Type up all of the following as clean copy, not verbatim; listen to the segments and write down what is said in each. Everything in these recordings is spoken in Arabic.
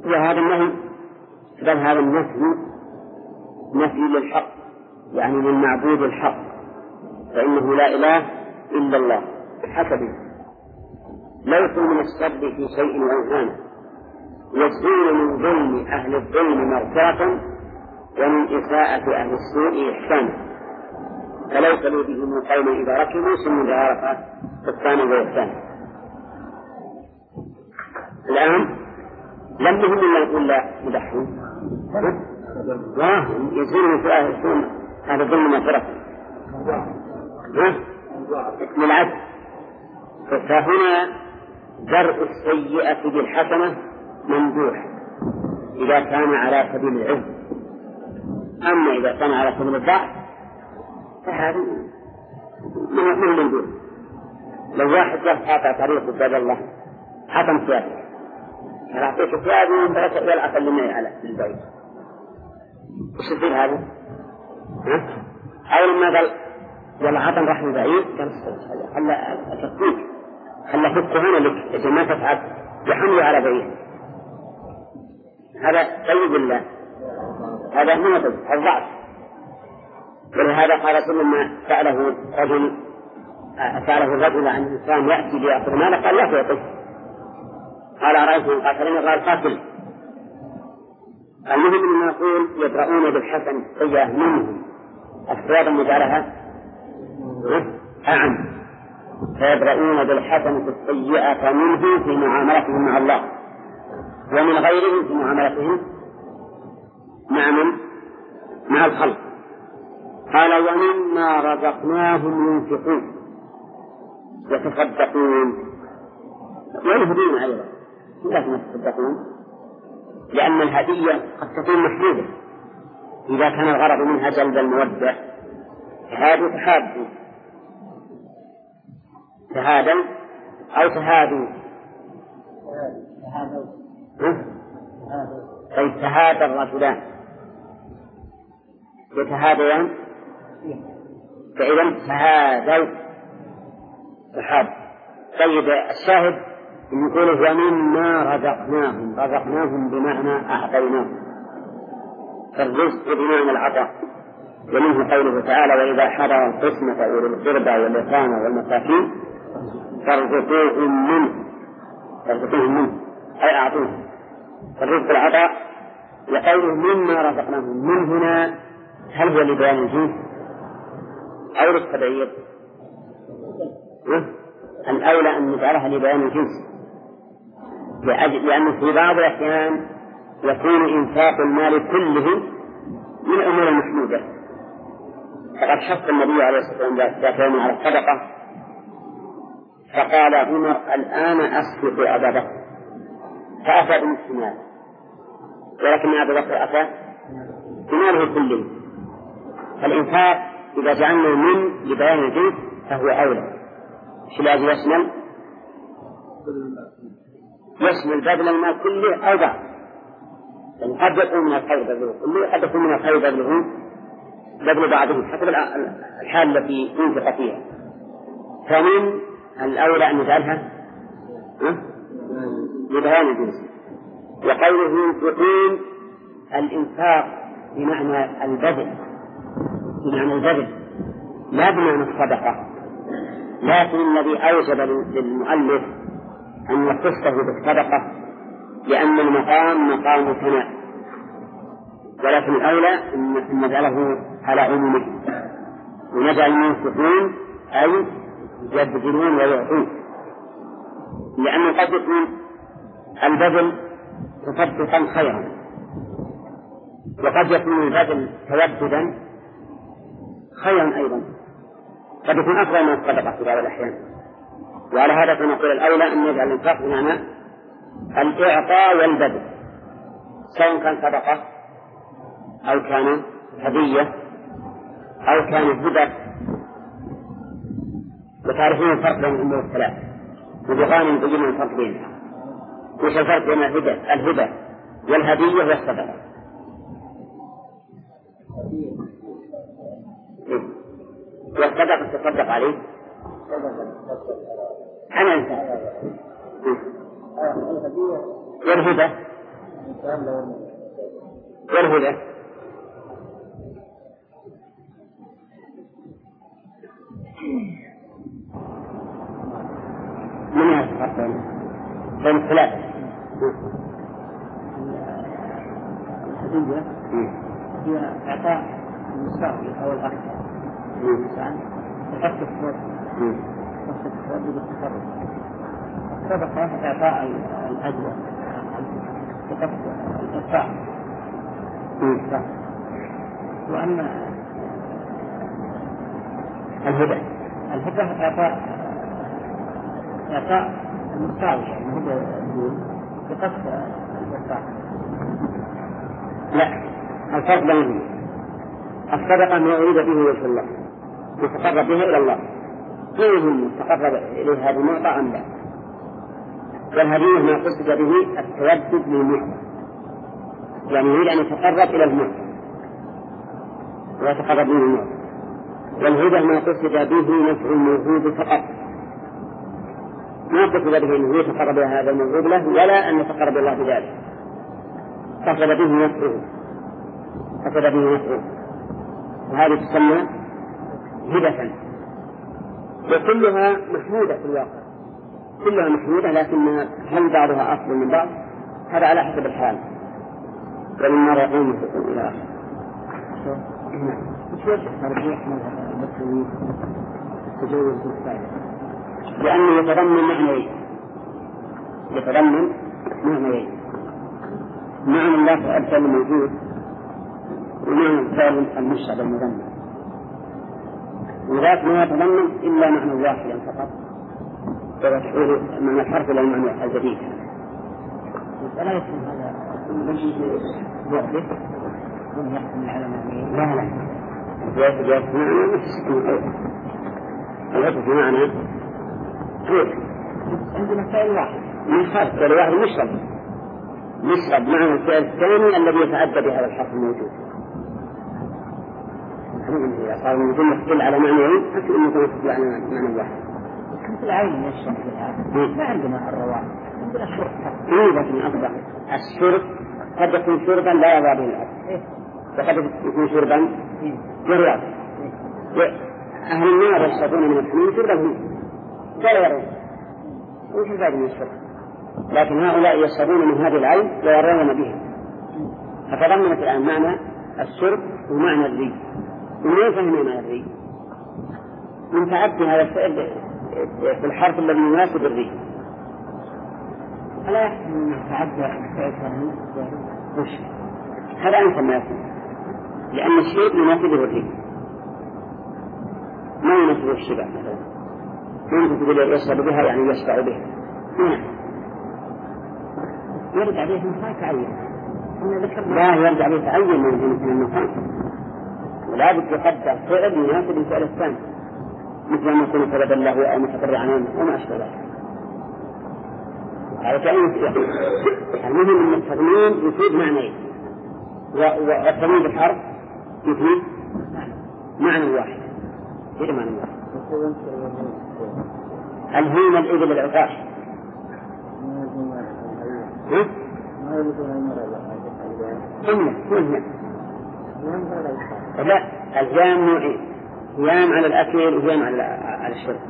وهذا النهي بل هذا النفي نفي للحق، يعني للمعبود الحق، فإنه لا إله إلا الله حسبه. ليسوا من الشر في شيء وإهانة، يسجون من ظلم أهل الظلم مغفرة ومن إساءة أهل السوء إحسانا، فليس له بهم قوم إذا ركبوا ثم إذا عرف سلطانا وإحسانا. الآن لم يهم إلا يقول لا مدحون يسجون في أهل السوء أهل الظلم مغفرة للعدل. فهنا درء السيئة بالحسنة ممدوح إذا كان على سبيل العز، أما إذا كان على سبيل الضعف فهذا من ممدوح. لو واحد جاء قاطع طريق قدام الله حطم ثيابه فأعطيك ثيابه يلعب اللي على البيت، وش يصير هذا؟ أول ما قال يلا عطم رحمة بعيد قال خلى أكفيك خلى فكه هنا لك إذا ما تفعل يحمله على بعيد. هذا طيب الله، هذا معتد الضعف. ولهذا قال رسول ما سأله الرجل عن إنسان يأتي ليأخذ ماله قال لا تعطيه، قال أرأيت من قاتلني قال قاتل. المهم أن نقول يدرؤون بالحسن السيئة منهم الصواب المجعلها أعم، فيدرؤون بالحسنة السيئة منه في معاملتهم مع الله ومن غيرهم في معاملتهم مع الخلق. قال ومما رزقناهم ينفقون يتصدقون ويهدون أيضا. لكن يتصدقون لأن الهدية قد تكون محدودة، إذا كان الغرض منها جلب المودة فهذا تهادوا أو تهادوا طيب تهادى الرجلان يتهاديان فإذا تهادوا تحاب. طيب الشاهد يقول ومما رزقناهم بمعنى أعطيناهم، فالرزق بمعنى العطاء. ومنه قوله تعالى وإذا حضر القسمة أولي القربى واليتامى والمساكين فارزقوهم منه أي أعطوهم. فالرزق العطاء. وقوله مما رزقناهم من هنا هل هو لبيان الجنس أو للتبعير؟ الأولى أن نجعلها لبيان الجنس، لأن في بعض الأحيان يكون إنفاق المال كله من أمور المحمودة. فقد حث النبي عليه الصلاة والسلام ذات يوم على الصدقة فقال عمر الآن أسبق أبا بكر فأتى بنصف مال، ولكن أبا بكر أتى بماله كله. فالإنفاق إذا جعلنا من لبيان الجنس فهو أولى. شلاج يشمل بدل المال كله أو بعض، يعني قد يكون من الخير بدله كله، قد يكون من الخير بدل بعضه حسب الحال التي ينفق فيها. فمن الأولى أن نجعلها لبيان الجنس. وقوله ينفقون الإنفاق بمعنى البذل لا بمعنى الصدقة، لكن الذي أوجب للمؤلف أن يخصه بالصدقة لأن المقام مقام ثناء، ولكن الأولى أن نجعله على عمومه ونجعل ينفقون أي يبذلون ويعطون، لأنه قد يكون البذل تصدقا خيرا وقد يكون البذل توددا خيرا أيضا، قد يكون أفضل من الصدقة في بعض الأحيان. وعلى هذا فنقول الأولى أن نجعل الإنفاق بمعنى الإعطاء والبذل، سواء كان صدقة أو كان هدية أو كان هبة. وتعرفون الفرق بين الأمور الثلاث وبغانم بين الفرق بينها. وش الفرق بين الهبة والهدية والصدقة؟ والصدقة تصدق عليه أنا والهبة والهدى من يفرق بين الثلاثة؟ الهدية هي إعطاء المستقبل أو الأخ الإنسان بحق الصوت بالتصرف. الصدقة إعطاء الأجر بحق الإنفاق. وأما الهدى إعطاء المستعوي يعني هدى بقصد الإنفاق. لا، الفرق بينهم الصدقة ما أريد به وجه الله يتقرب بها إلى الله، فيهم تقرب إليه هذه المعطى أم لا. والهدية ما قصد به التودد للمعطى، يعني يريد أن يتقرب إلى المعطى ويتقرب به المعطى. والهدى ما قصد به نفع الموجود فقط، ما قصد به أنه يتقرب إلى هذا الموجود له ولا أن يتقرب الله بذلك، قصد به نفعه وهذه تسمى هدى. وكلها محمودة في الواقع، كلها محمودة، لكن هل بعضها أفضل من بعض هذا على حسب الحال ومن يقوم إلى آخر. لأنه يتضمن معنيين، معنى الله الفعل الموجود ومعنى الفعل المشتغل المذمم، وذلك ما يتضمن إلا معنى واحدا فقط، وتحول معنى الحرف إلى المعنى الجديد. فلا يكون هذا وحده ثم يحكم على معنى. لا جاءت معنى الهدف بمعنى عندنا فعل واحد من حرف فعل واحد مشرب معنى الفعل الثاني الذي يتعدى بهذا الحرف الموجود. إذا صار من جملة تدل على معنيين أكثر من جملة تدل على معنى واحد. مثل العين يشرب بها ما عندنا الرواح، عندنا الشرب. لكن أصبح الشرب قد يكون شربا لا يضع به الأرض، وقد يكون شربا يروى. أهل النار يشربون من الحميم شربا ولا يرون، وش الفائدة من الشرب؟ لكن هؤلاء يشربون من هذه العين ويرون بها، فتضمنت الآن معنى الشرب ومعنى الري. ومن فهم معنى الري؟ من تعدي هذا الفعل في الحرف الذي يناسب الري. ألا يحسن أن يتعدى الفعل ثاني؟ هذا أنسى ما يكون، لأن الشيء يناسبه الري ما يناسبه الشبع مثلا. ممكن تقول يشرب بها يعني يشبع بها، يرد عليه ما تعين. لا يرد عليه تعين من المكان، ولا بد يقدر فعل يناسب الفعل الثاني، مثل ما يكون سببا له أو متفرعا وما أشبه ذلك. هذا تعين فعل. المهم أن التضمين يفيد معنيين، والتضمين بالحرف يفيد معنى واحد. إيه معنى واحد؟ الهيم الإبل العقاش. لا، الهيام نوعين، هيام على الأكل وهيام على الشرب.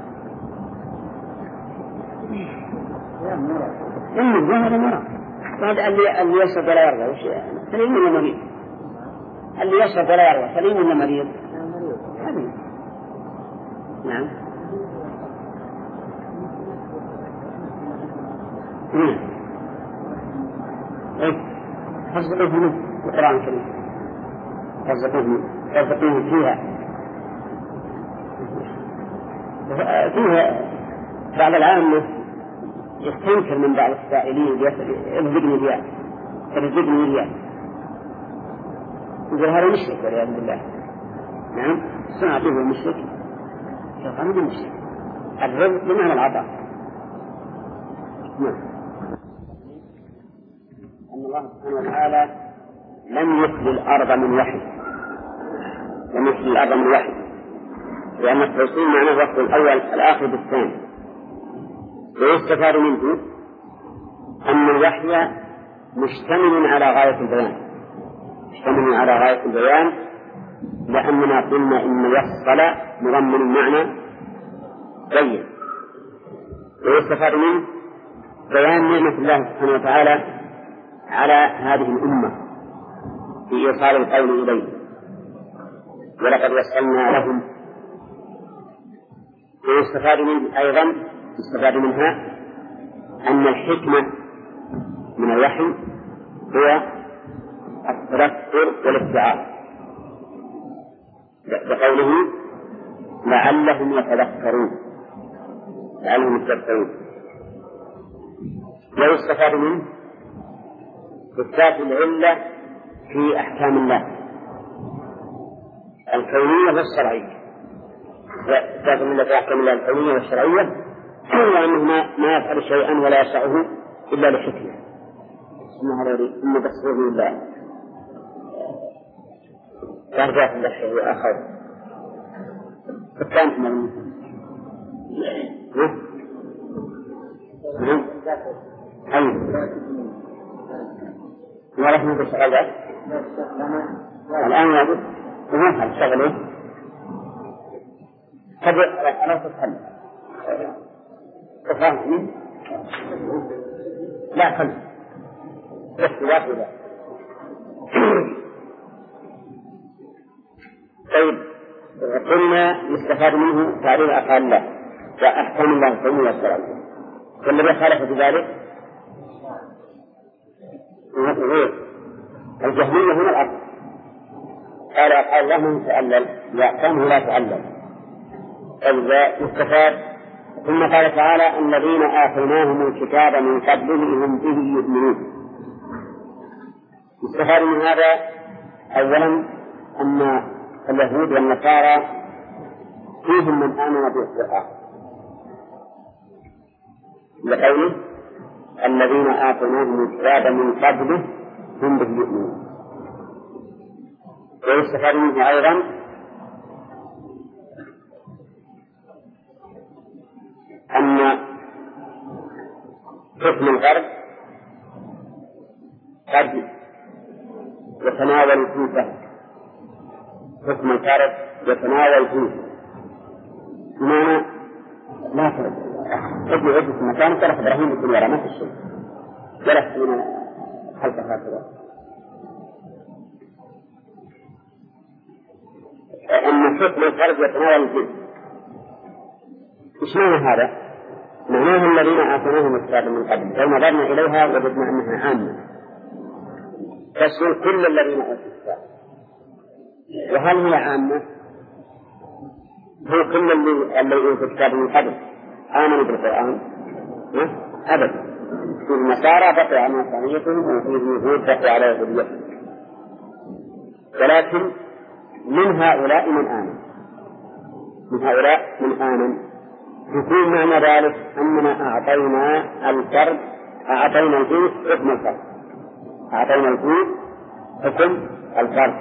هذا مرض، هذا اللي يشرب ولا يرضى سليم ولا مريض؟ اللي يشرب ولا يرضى سليم ولا مريض؟ حبيب. نعم. فصدقوه منه القرآن الكريم، فصدقوه فيها بعض العامة يستنكر من بعض السائلين ارزقني ريال، يقول هذا مشرك والعياذ بالله. نعم، سنعطيه مشرك، شيطان بمشرك. الرزق بمعنى العطاء. نعم. أن الله سبحانه وتعالى لم يخلي الأرض من وحي، لأن التوصيل معناه وقت الأول الآخر بالثاني. ويستفاد منه أن الوحي مشتمل على غاية البيان، مشتمل على غاية البيان، لأننا قلنا إن يفصل مضمن المعنى بين، ويستفاد منه بيان نعمة الله سبحانه وتعالى على هذه الأمة في إيصال القول إليه، ولقد وصلنا لهم. ويستفاد منه أيضا، يستفاد منها أن الحكمة من الوحي هو التذكر والاتعاظ، بقوله لعلهم يتذكرون، لعلهم يتذكرون. ويستفاد منه إثبات العلة في أحكام الله الكونية والشرعية، إثبات العلة في أحكام الله الكونية والشرعية، وأنه ما يفعل شيئا ولا يشاءه إلا لحكمة. ثم تصوير الله ترجع في الشيء آخر الثاني من ورحمة بالسؤال ذلك الآن يجب ومفعل شغله تبع على تتحل تفهم لا خلف اختلاف ذلك. طيب قلنا يستفاد منه تعريف أفعال الله وأحكام الله الكونية والشرعية، والذي خالف بذلك الجهمية هنا الأصل، قال أفعال الله من تألل وأحكامه لا تألل. إذا يستفاد ثم قال تعالى الذين آتيناهم الكتاب من قبله هم به يؤمنون. يستفاد من هذا أولا أن اليهود والنصارى فيهم من آمن بالقرآن، لقوله الذين آتيناهم الكتاب من قبله هم به يؤمنون. ويستفاد منه أيضا أن حكم الغرب قد يتناول فيه حكم الغرب يتناول فيه بمعنى لا فرق ابن عدة في مكان جلس إبراهيم بن يرى ما في الشيء، جلس من خلفه هكذا. أن حكم الغرب يتناول فيه إيش معنى هذا؟ معناه الذين آتيناهم الكتاب من قبل، فلما نظرنا إليها وجدنا أنها عامة تشمل كل الذين أوتوا الكتاب. وهل هي عامة؟ هو كل اللي أوتوا الكتاب من قبل آمنوا بالقرآن؟ أبدا. في النصارى بقي على نصرانيتهم وفي اليهود بقي على يهوديتهم، ولكن من هؤلاء من آمن، من هؤلاء من آمن. يكون معنى ذلك أننا أعطينا الفرد، أعطينا الجنس حكم الفرد، أعطينا الجنس حكم الفرد.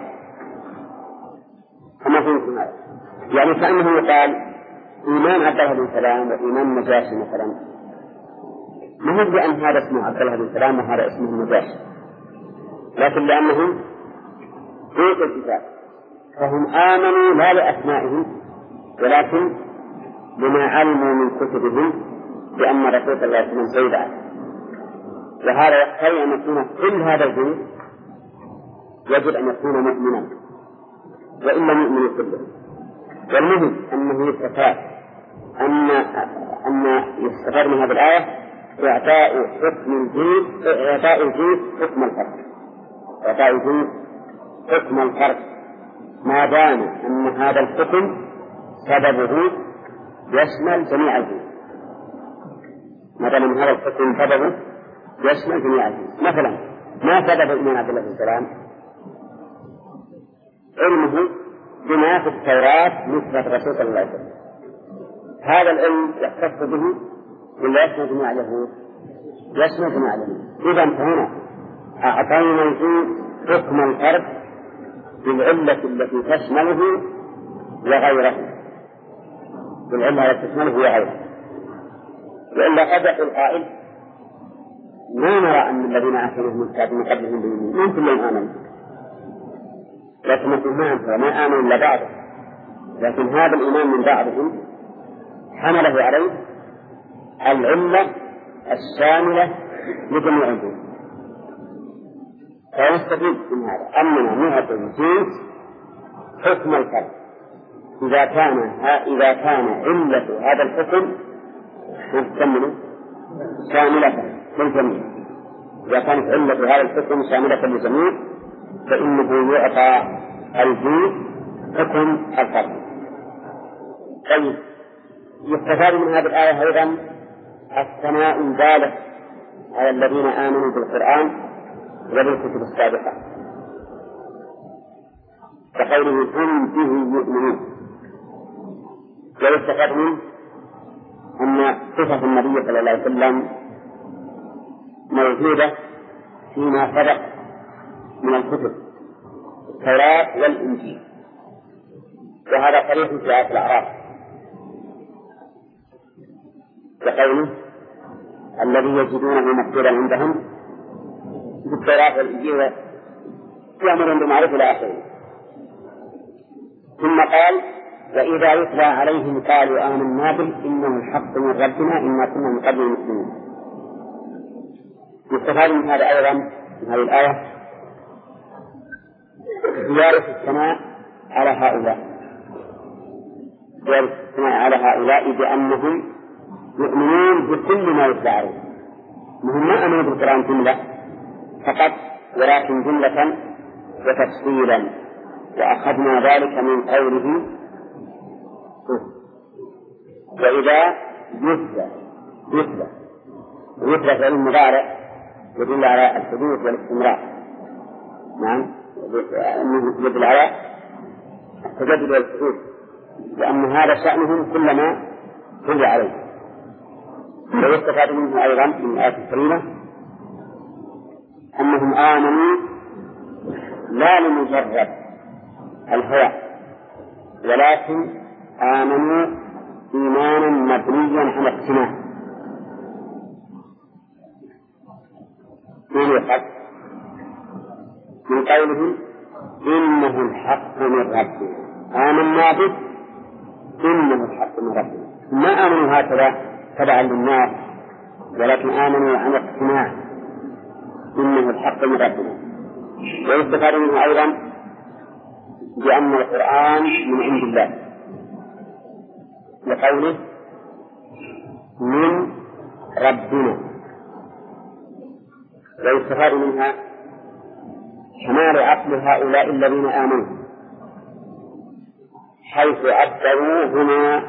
كما فهمتم هذا؟ يعني كأنه يقال إيمان عبد الله بن سلام وإيمان النجاشي مثلا، ما هو بأن هذا اسمه عبد الله بن سلام وهذا اسمه النجاشي، لكن لأنهم في الكتاب فهم آمنوا لا لأسمائهم ولكن بما علموا من كتبهم بأن رسول الله صلى الله عليه وسلم سيد عنه. وهذا يقتضي أن يكون كل هذا الجنس يجب أن يكون مؤمنا وإن لم يؤمنوا كلهم. والمهم أنه يستفاد أن يستفاد من هذه الآية إعطاء حكم الجنس، إعطاء الجنس حكم الفرد، إعطاء الجنس حكم الفرد ما دام أن هذا الحكم سببه يشمل جميع الجنس، ما دام أن هذا الحكم سببه يشمل جميع الجنس. مثلا ما سبب إيمان عبد الله بن سلام؟ علمه بما في التوراة نسبة الرسول صلى الله عليه وسلم. هذا العلم يختص به ولا يشمل جميع اليهود؟ يشمل جميع اليهود. إذا هنا أعطينا الجنس حكم الفرد بالعلة التي تشمله وغيره، بالعلة التي تشمله وغيره. وإلا قد يقول قائل ما نرى أن الذين آتيناهم الكتاب من قبلهم بيؤمنون من كلهم آمنوا، لكن ما آمنوا إلا بعض، لكن هذا الإيمان من بعضهم حمله عليه العلة الشاملة لجميع الجنس. فيستفيد من هذا أننا نعطي الجنس حكم الفرد إذا كان علة هذا الحكم مستمرة شاملة للجميع. إذا كانت علة هذا الحكم شاملة للجميع فإنه يعطى الجنس حكم الفرد. طيب، يستفاد من هذه الآية أيضا الثناء البالغ على الذين آمنوا بالقرآن وبالكتب السابقة، كقوله هم به يؤمنون. ويستفاد منه أن صفة النبي صلى الله عليه وسلم موجودة فيما سبق من الكتب التوراة والإنجيل، وهذا صريح في آية الأعراف كقوله الذي يجدونه مكتوبا عندهم في التوراة والإنجيل يأمرون بالمعروف إلى آخره. ثم قال وإذا يتلى عليهم قالوا آمنا به إنه الحق من ربنا إنا كنا من قبل مسلمين. يستفاد من هذا أيضا من هذه الآية زيادة الثناء على هؤلاء بأنهم يؤمنون بكل ما يتلى عليهم. ما أمنوا بالقرآن جملة فقط ولكن جملة وتفصيلا، وأخذنا ذلك من قوله وإذا يتلى فعل مضارع يدل على الحدوث والاستمرار. نعم، يدل على التجدد والحدوث، لأن هذا شأنهم كلما تلي عليه. ويستفاد منه أيضا من الآية الكريمة أنهم آمنوا لا لمجرد الهوى، ولكن آمنوا إيمانا مبنيا على اقتناع. من قوله إنه الحق من ربنا آمنا به إنه الحق من ربنا، ما آمنوا هكذا تبعا للناس، ولكن آمنوا عن اقتناع إنه الحق من ربنا. ويستفاد منه أيضا بأن القرآن من عند الله لقوله من ربنا. ويستفاد منها كمال عقل هؤلاء الذين آمنوا، حيث عبروا هنا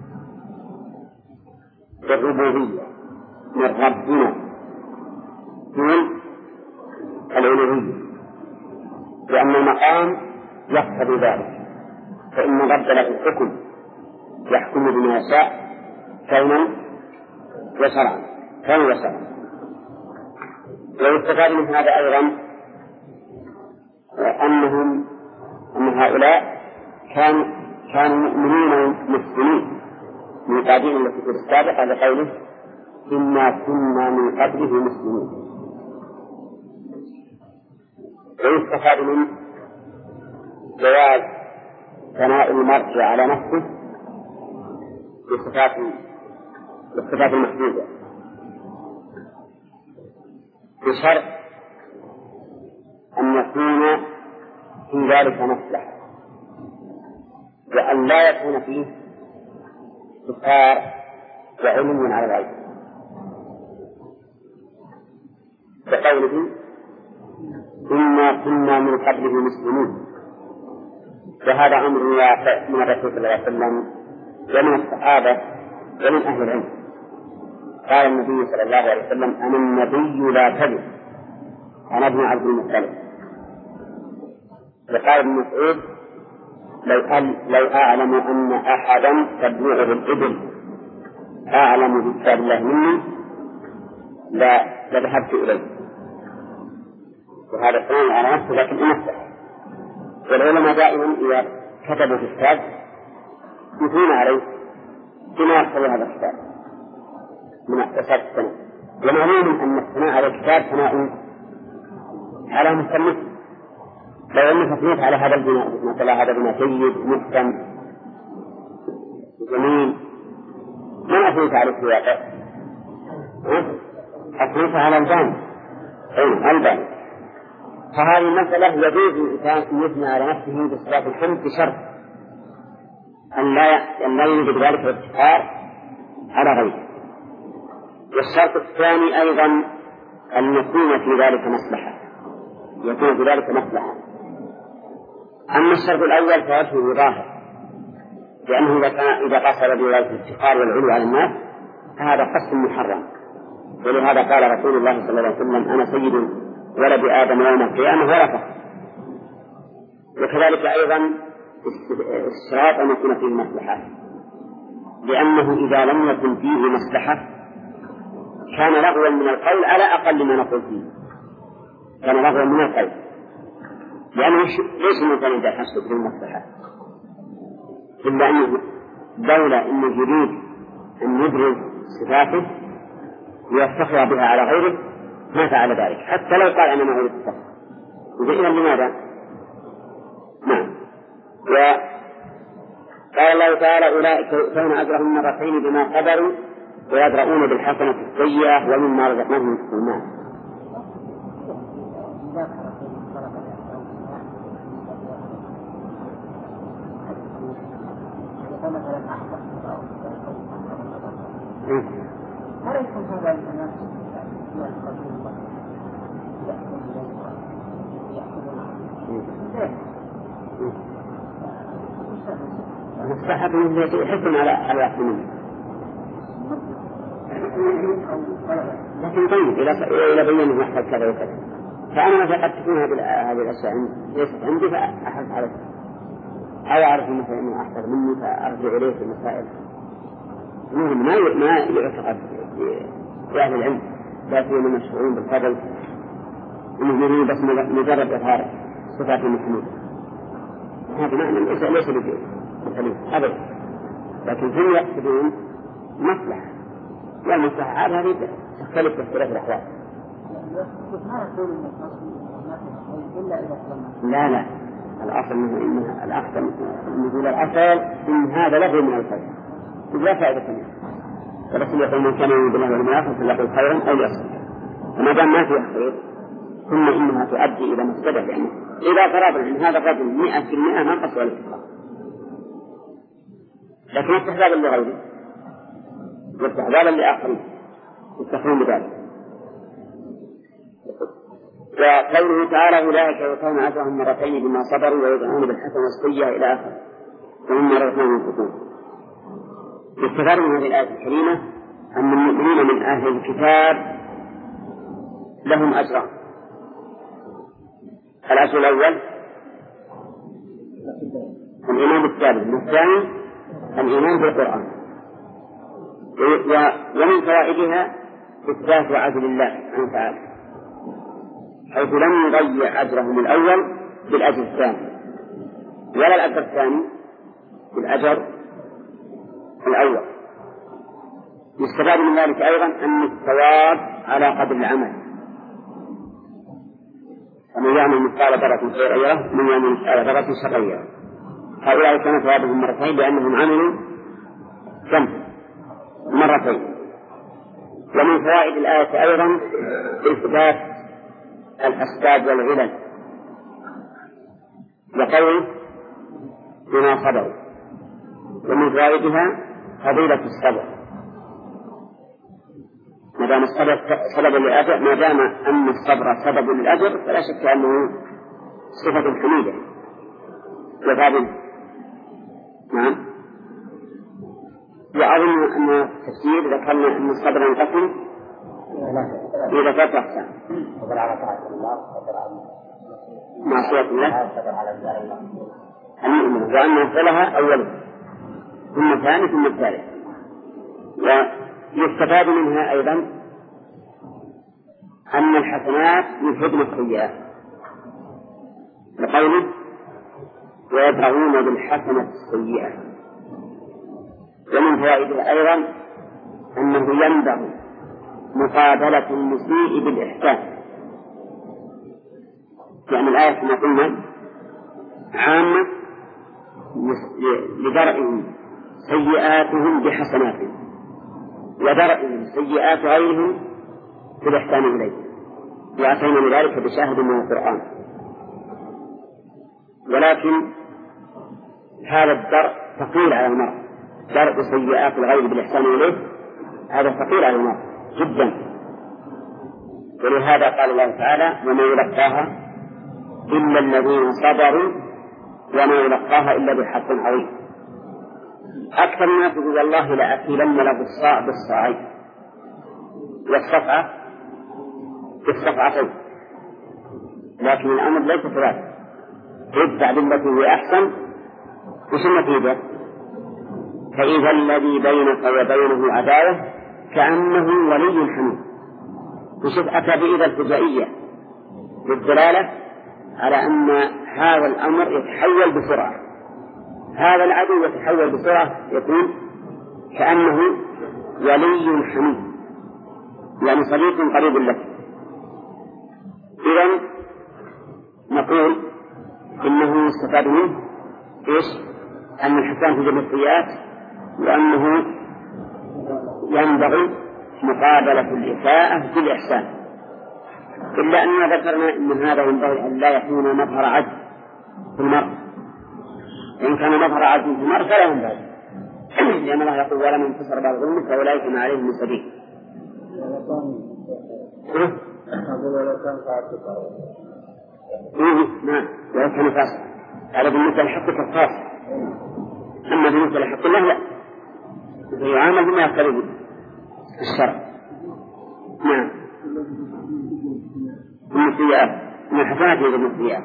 بالربوبية من ربنا من الألوهية، لأن المقام يقتضي ذلك، فإن الرب له الحكم يحكم بما يشاء كونا وشرعا. ويستفاد من هذا أيضا أن هؤلاء كانوا مؤمنين مسلمين من قادين الكتب السابقة لقوله إنا كنا من قبله مسلمين. ويستفاد من جواز ثناء المرء على نفسه بالصفات المحدودة بشرط أن يكون في ذلك مصلحة، وأن لا يكون فيه استكبار وعلم على العلم. بقوله إنا كنا من قبله مسلمين، وهذا أمر واقع من الرسول صلى الله عليه وسلم ومن الصحابة ومن أهل العلم. قال النبي صلى الله عليه وسلم أنا النبي لا كذب أنا ابن عبد المطلب. وقال ابن مسعود لو أعلم أن أحدا تبلغ بالإبل أعلم بكتاب الله مني لذهبت إليه. وهذا كلام على نفسه لكن أمسه. والعلماء دائما إذا كتبوا في الكتاب يثنون عليه بما يقتضي هذا الكتاب من احتساب السنة، ومعلوم أن الثناء على الكتاب ثناء على مصنف. لو أنك أثنيت على هذا البناء مثلا هذا بناء جيد محكم جميل، ما أثنيت على السياق، أثنيت على البان البان. فهذه المسألة يجوز الإنسان أن يثني على نفسه بصلاة الحمد بشرط أن لا يوجد ذلك الافتقار على غيره. والشرط الثاني أيضا أن يكون في ذلك مصلحة، يكون في ذلك مصلحة. أما الشرط الأول فوجهه ظاهر، لأنه إذا قصد بذلك الافتقار والعلو على الناس فهذا قصد محرم. ولهذا قال رسول الله صلى الله عليه وسلم: أنا سيد ولد آدم يوم القيامة ولا فخر. وكذلك أيضا الشرط أن يكون فيه مصلحة، لأنه إذا لم يكن فيه مصلحة كان لغوا من القول على أقل ما نقول فيه، كان لغوا من القول، لأنه ليس الإنسان إذا حسب بالمصلحة إلا أنه دولة إنه يريد أن يبرز صفاته ويفتخر بها على غيره ما فعل ذلك، حتى لو قال أنا ما أريد الفخر. إذا لماذا؟ نعم. وقال الله تعالى: أولئك يؤتون أجرهم مرتين بما قدروا ويدرؤون بالحسنة السيئة ومما رزقناهم ينفقون. هل يكون هذا الناس مصلحة يحكم على يحكمون، لكن طيب إلى بيان محتاج كذا وكذا. فأنا مثلا قد تكون هذه الأشياء ليست عندي فأحرص عليها، أو أعرف مثلا أنه أحسن مني فأرجع إليه في المسائل. المهم ما يعتقد بأهل العلم لا سيما المشهورين بالفضل إنه يريد بس مجرد إظهار صفات المحمود. هذا معنى ليس بجيد أبدا، لكن هم يقصدون مصلحة، والمصلحة هذه تختلف في اختلاف الأحوال. لا الأصل إنها الأحسن نقول الأصل إن هذا له من الخير لا فائدة منه، ولكن يقول من كان يؤمن بالله واليوم الآخر فليقل خيرا أو ليصمت. فما دام ما فيها خير ثم إنها تؤدي إلى مفسدة، يعني إذا فرضنا أن هذا الرجل 100% ما قصد الاستقرار، لكن استحبابا لغيره واستحبابا لآخرين يستخدمون بذلك. وقوله تعالى: أولئك يؤتون أجرهم مرتين بما صبروا ويدعون بالحسنة السيئة إلى آخره ومما رزقناهم ينفقون. يستفاد من هذه الآية الكريمة أن المؤمنين من أهل الكتاب لهم أجران. الأجر الأول الإيمان بالكتاب، والثاني الإيمان بالقرآن. ومن فوائدها إثبات عدل الله سبحانه وتعالى، حيث لم يضيع أجرهم الأول بالأجر الثاني، ولا الأجر الثاني بالأجر الأول. يستفاد من ذلك أيضا أن الثواب على قدر العمل، فمن يعمل مثقال ذرة خيرا يره ومن يعمل مثقال ذرة شرا يره. هؤلاء كان ثوابهم مرتين لأنهم عملوا كم؟ مرتين. ومن فوائد الآية أيضا إثبات الأسباب والعلل، وقوله بما صبروا. ومن فوائدها فضيلة الصبر، ما دام الصبر سبب للأجر، ما دام أن الصبر سبب للأجر فلا شك أنه صفة حميدة وفاضلة. نعم. وأظن أن التفسير ذكرنا أن الصبر ينقسم إلى ثلاثة أقسام: صبر على طاعة الله، صبر على معصية الله، صبر على الله، المؤمن، وأن يصلها أولا ثم الثاني ثم الثالث. ويستفاد منها أيضا أن الحسنات يذهبن السيئات، لقوله ويدرؤون بالحسنة السيئة. ومن فوائدها أيضا أنه ينبغي مقابلة المسيء بالإحسان، لأن الآية كما قلنا عامة لدرء سيئاتهم بحسناتهم ودرء سيئات غيرهم بالإحسان إليه، وأتينا بذلك بشاهد من القرآن. ولكن هذا الدرء ثقيل على المرء، درء سيئات الغير بالإحسان إليه هذا ثقيل على المرء جدا، ولهذا قال الله تعالى وما يلقاها إلا الذين صبروا وما يلقاها إلا بحق عظيم. أكثر الناس يقول والله لأكلن له الصاع بالصاعين والصفعة بالصفعتين، لكن الأمر ليس كذلك. ادفع بالتي هي أحسن، وش النتيجة؟ فإذا الذي بينك وبينه عداوة كأنه ولي حميم. وشوف أتى بإذا الفجائية للدلالة على أن هذا الأمر يتحول بسرعة، هذا العدو يتحول بسرعة، يكون كأنه ولي حميم، يعني صديق قريب لك. إذن نقول إنه يستفاد منه إيش؟ أن الحسان في جميع السيئات، وأنه ينبغي مقابلة الإساءة بالإحسان، إلا أننا ذكرنا أن هذا ينبغي أن لا يكون مظهر عجز في المرء. إن كان مظهر عجز في المرء فلا ينبغي، لأن الله يقول ولمن انتصر بعد ظلمه فأولئك ما عليهم من سبيل. نعم ولو كان فاسق، هذا بالنسبة لحقك الخاص، أما بالنسبة لحق الله لا، يعامل بما يقتضي الشرع. نعم من السيئات، من الحسنات يوجد السيئات.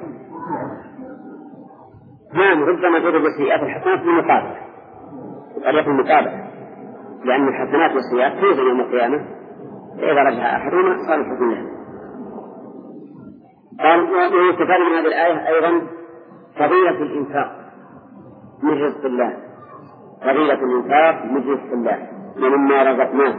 نعم ربما توجد السيئات الحسنات في المقابلة، قد يكون مقابلة، لأن الحسنات والسيئات توجد يوم القيامة، فإذا رجع أحدهما صار الحكم له. قال ويستفاد من هذه الآية أيضا فضيلة الإنفاق من رزق الله، فضيلة الإنفاق من رزق الله ومما رزقناه.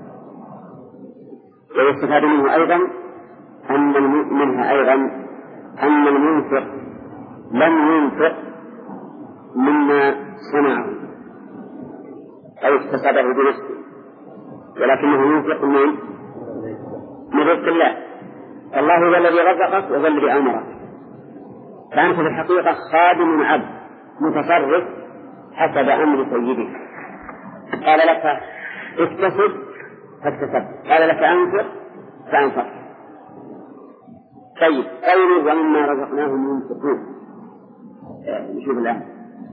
ويستفاد منه أيضا منها أيضا أن المنفق لم ينفق مما صنعه أو اكتسبه بنفسه، ولكنه ينفق من رزق الله. الله هو الذي رزقك وهو الذي أمرك، فأنت في الحقيقة خادم عبد متصرف حسب أمر سيدك. قال لك اكتسب فاكتسبت، قال لك أنفق فأنفقت. طيب قوله ومما رزقناهم ينفقون، نشوف الآن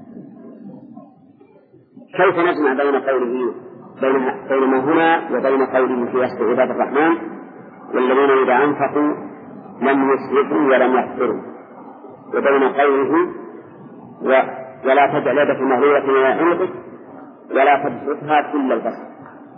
كيف نجمع بين قوله بين ما هنا وبين قوله في وصف عباد الرحمن والذين إذا أنفقوا لم يسرفوا ولم يقتروا، وبين قوله ولا تجعل يدك مغلولة إلى عنقك ولا تبسطها كل البسط.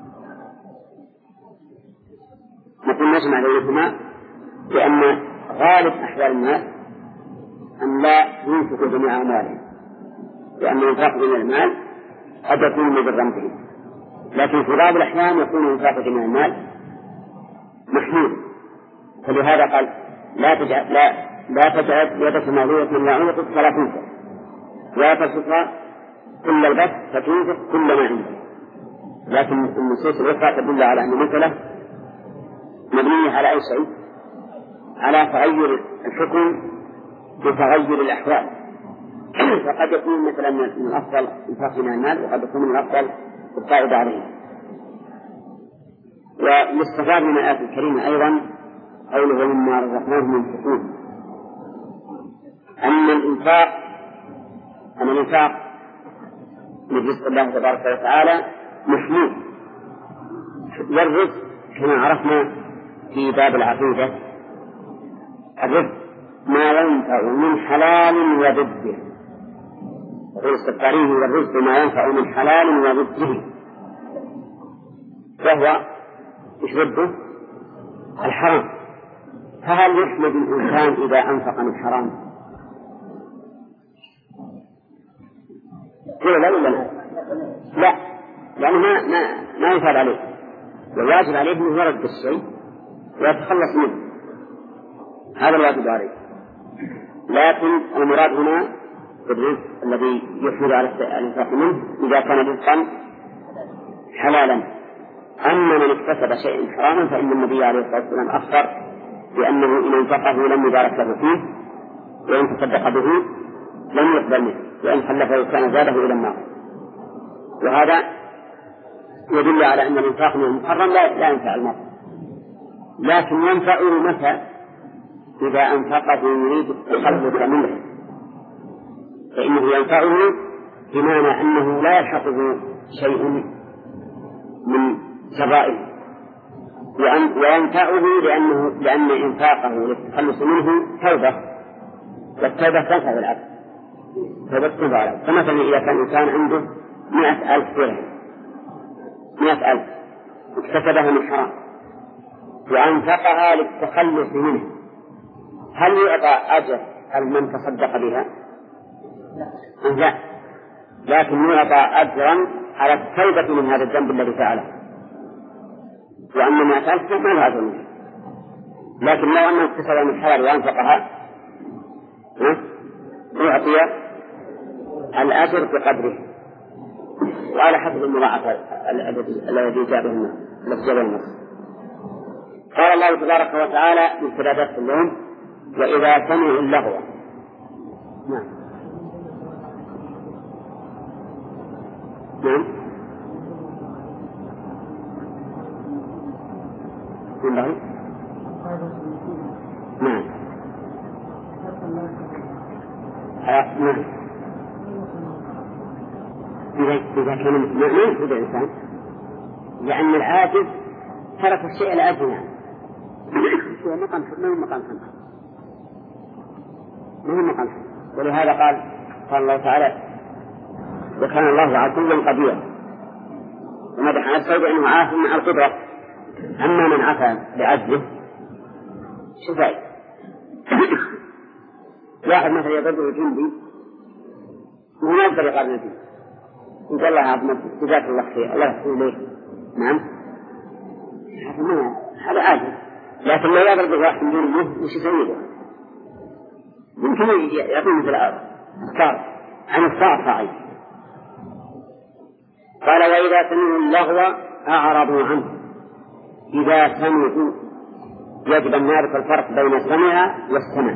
نقول نجمع بينهما لأن غالب أحوال الناس أن لا ينفقوا جميع أموالهم، لأن الإنفاق جميع المال قد يكون مضرا به، لكن في بعض الأحيان يكون إنفاق جميع المال محمود. فلهذا قال لا تجعل يدك مغلولة إلى عنقك فلا تنفق ولا تبسطها كل البسط فتنفق كل ما عندك. لكن النصوص الأخرى تدل على أن المثلة مبنية على أي شيء؟ على تغير الحكم بتغير الأحوال. فقد يكون مثلا من الأفضل إنفاق من المال، وقد يكون من الأفضل القائد عليه. ويستفاد من الآية الكريمة أيضا قوله مما رزقناهم ينفقون، أن الإنفاق من رزق الله تبارك وتعالى محمود. والرزق كما عرفنا في باب العقيدة الرزق ما ينفع من حلال وضده، يقول السفاري والرزق ما ينفع من حلال وضده، وهو مش ضده الحرام. فهل يحمد الإنسان إذا أنفق من حرام؟ لا لا لا، لأنه ما يفعل عليه، والواجب عليه أنه يرد الشيء ويتخلص منه، هذا الواجب عليه. لكن المراد هنا الرزق الذي يحمل على الإنفاق منه إذا كان رزقا حلالا. أما من اكتسب شيئا حراما فإن النبي عليه الصلاة والسلام أخبر بأنه إن انفقه لم يبارك له فيه، وإن تصدق به لم يقبل منه، وإن خلفه كان زاده إلى النار. وهذا يدل على أن الإنفاق من المحرم لا ينفع المرء، لكن ينفعه متى؟ إذا أنفقه يريد التخلص منه، فإنه ينفعه بمعنى أنه لا يلحقه شيء من جرائه، وينفعه لأن إنفاقه للتخلص منه توبة، والتوبة تنفع العبد، توبة تنفع العبد. فمثلا إذا كان إنسان عنده 100,000 درهم، 100,000 اكتسبها من حرام وأنفقها للتخلص منه، هل يعطى أجر من تصدق بها؟ لا، لكن يعطى أجرا على التوبة من هذا الذنب الذي فعله، وأما 100,000 ما له أجر منه. لكن لو أنه اكتسب من حلال وأنفقها يعطي الأجر بقدره، وعلى حسب المضاعفة الذي جاء به النص. قال الله تبارك وتعالى من سلادات اللوم: وإذا سمعوا اللغو. نعم. نعم. نعم. نعم. إذا كان ما يفيد الإنسان، لأن العاجز ترك الشيء الأدنى، هو مقام خمسة، ما هو مقام خمسة. ولهذا قال الله تعالى: وكان الله عفوا قديرا، ومدح نفسه بأنه عاف مع القدرة. أما من عفا لعجزه شو فائدة؟ واحد مثلا يضربه جندي وهو ما يقدر يقارن فيه، يقول الله عظمة جزاك الله خير، الله يحسن إليك. نعم، هذا عاجز. لكن لو يضرب واحد من دونه وش يسويه؟ يمكن يعطيه مثل أفكار عن الصعصعي. قال: وإذا سمعوا اللغو أعرضوا عنه. إذا سمعوا يجب أن نعرف الفرق بين سمع والسمع.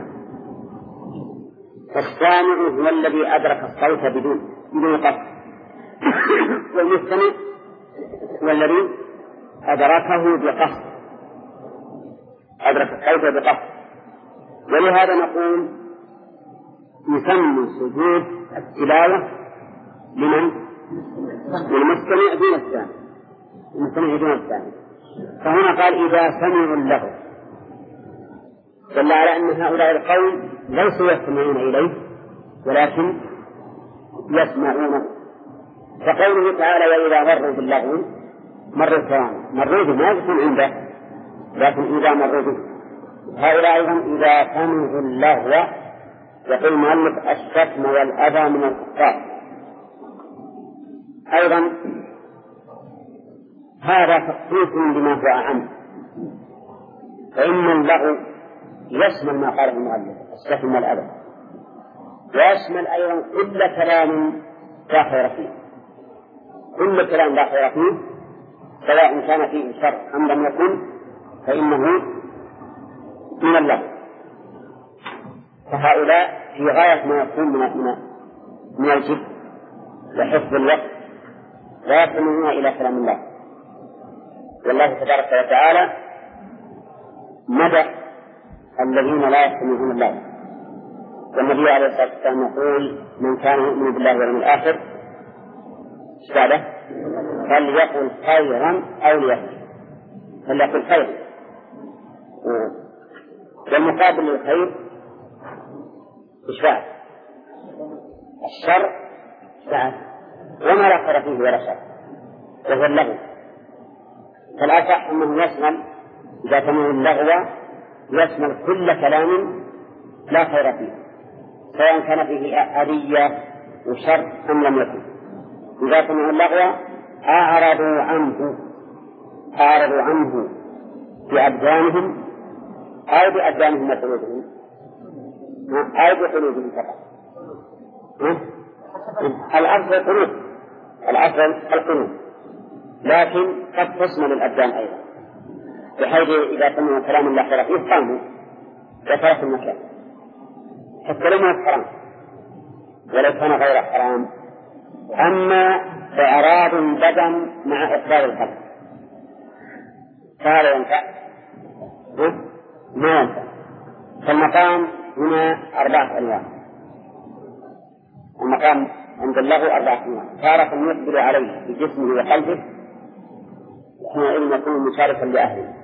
فالسامع هو الذي أدرك الصوت بدون قصد، والمستمع هو الذي أدركه بقصد، أدرك الصوت بقصد. ولهذا نقول يسمى سجود التلاوة لمن؟ للمستمع دون السامع، المستمع دون السامع. فهنا قال: إذا سمعوا اللغو، دل على أن هؤلاء القوم ليسوا يستمعون إليه ولكن يسمعونه. فقوله تعالى: وإذا مروا باللغو مروا كراما، مروا به ما يكون عنده، لكن إذا مروا به. هؤلاء أيضا إذا سمعوا اللغو، يقول المؤلف: الشتم والأذى من الكفار. أيضا هذا تخصيص بما هو أعم، فإن اللغو يشمل ما قاله المؤلف الشتم والأذى، ويشمل أيضا كل كلام لا خير فيه، كل كلام لا خير فيه، سواء كان فيه شر أم لم يكن، فإنه من اللغو. فهؤلاء في غاية ما يكون من الجد وحفظ الوقت، لا يستمعون إلى كلام الله. والله تبارك وتعالى مدح الذين لا يستمعون الله، والنبي عليه الصلاة والسلام يقول: من كان يؤمن بالله واليوم الآخر فليقل خيرا أو ليصمت، فليقل خيرا. والمقابل للخير إشفاع الشر سعد، وما لا خير فيه ولا شر، وهو اللغو. فالأصح أنه يشمل، إذا سمعوا اللغو يشمل كل كلام لا خير فيه، سواء كان فيه أذية وشر أم لم يكن. إذا سمعوا اللغو أعرضوا عنه، أعرضوا عنه بأبدانهم أو بأبدانهم وقلوبهم أو بقلوبهم فقط. الأفضل القلوب، الأفضل القلوب، لكن قد تشمل الأبدان أيضا، بحيث إذا سمعوا كلام لا خير فيه قاموا وتركوا المكان حتى لم يكن حرام ولو كان غير حرام. أما إعراض البدن مع إقبال القلب فهذا ينفع؟ ما ينفع. فالمقام هنا 4 أنواع. المقام عند الله 4 أنواع: تارة يقبل عليه بجسمه وقلبه حينئذ يكون مشاركا لأهله،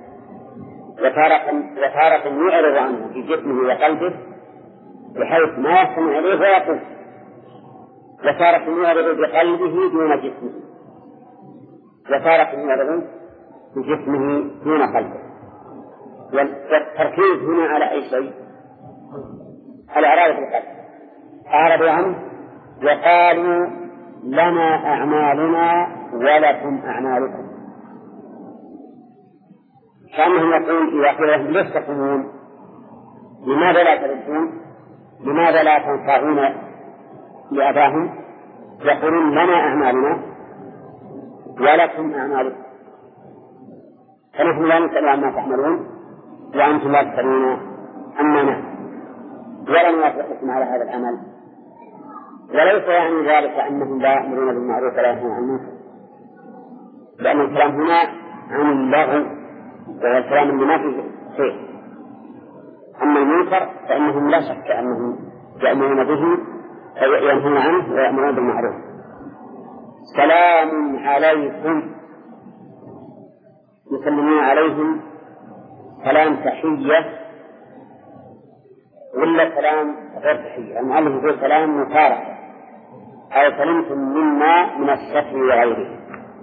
وتارة يعرض عنه بجسمه وقلبه بحيث ما يستمع إليه ويقول، وتارة يعرض بقلبه دون جسمه، وتارة يعرض بجسمه دون قلبه. والتركيز هنا على أي شيء؟ على إعراض القلب. أعرضوا عنه وقالوا لنا أعمالنا ولكم أعمالكم، كأنهم يقول إذا قيل لهم ليش تقومون؟ لماذا لا تردون؟ لماذا لا تنصاعون لأباهم؟ يقولون لنا أعمالنا ولكم أعمالكم، فنحن لا نسأل عما تعملون وأنتم لا تسألون عما نعمل، ولا نوافقكم على هذا العمل. وليس يعني ذلك أنهم لا يأمرون بالمعروف ولا ينهون عن المنكر، لأن الكلام هنا عن اللغو وهو الكلام اللي ما فيه خير. أما المنكر فإنهم لا شك أنهم يأمرون به وينهون عنه ويأمرون بالمعروف. سلام عليكم، يسلمون عليهم سلام تحية ولا سلام غير تحية؟ المؤلف يقول سلام مبارك أو سلمتم منا من الشر وغيره،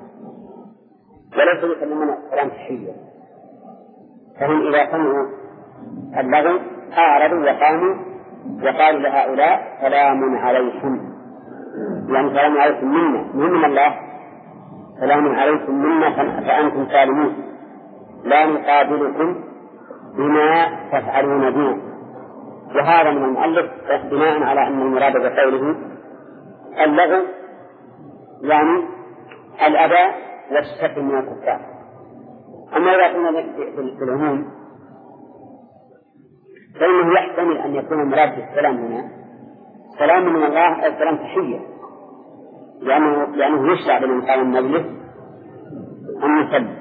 وليس يسلمون سلام تحية. فهم إذا سمعوا اللغو أعرضوا وقاموا وقالوا لهؤلاء سلام عليكم، يعني سلام عليكم منا، من الله، سلام عليكم منا فأنتم سالمون، لا نقابلكم بما تفعلون بنا. وهذا من المؤلف بناء على أن المراد بقوله اللغو يعني الأذى والشتم من الكفار. أما إذا قلنا بالعموم فإنه يحتمل أن يكون المراد بالسلام هنا سلام من الله أو سلام تحية، لأنه يشرع بمن قام المجلس أن يسلم،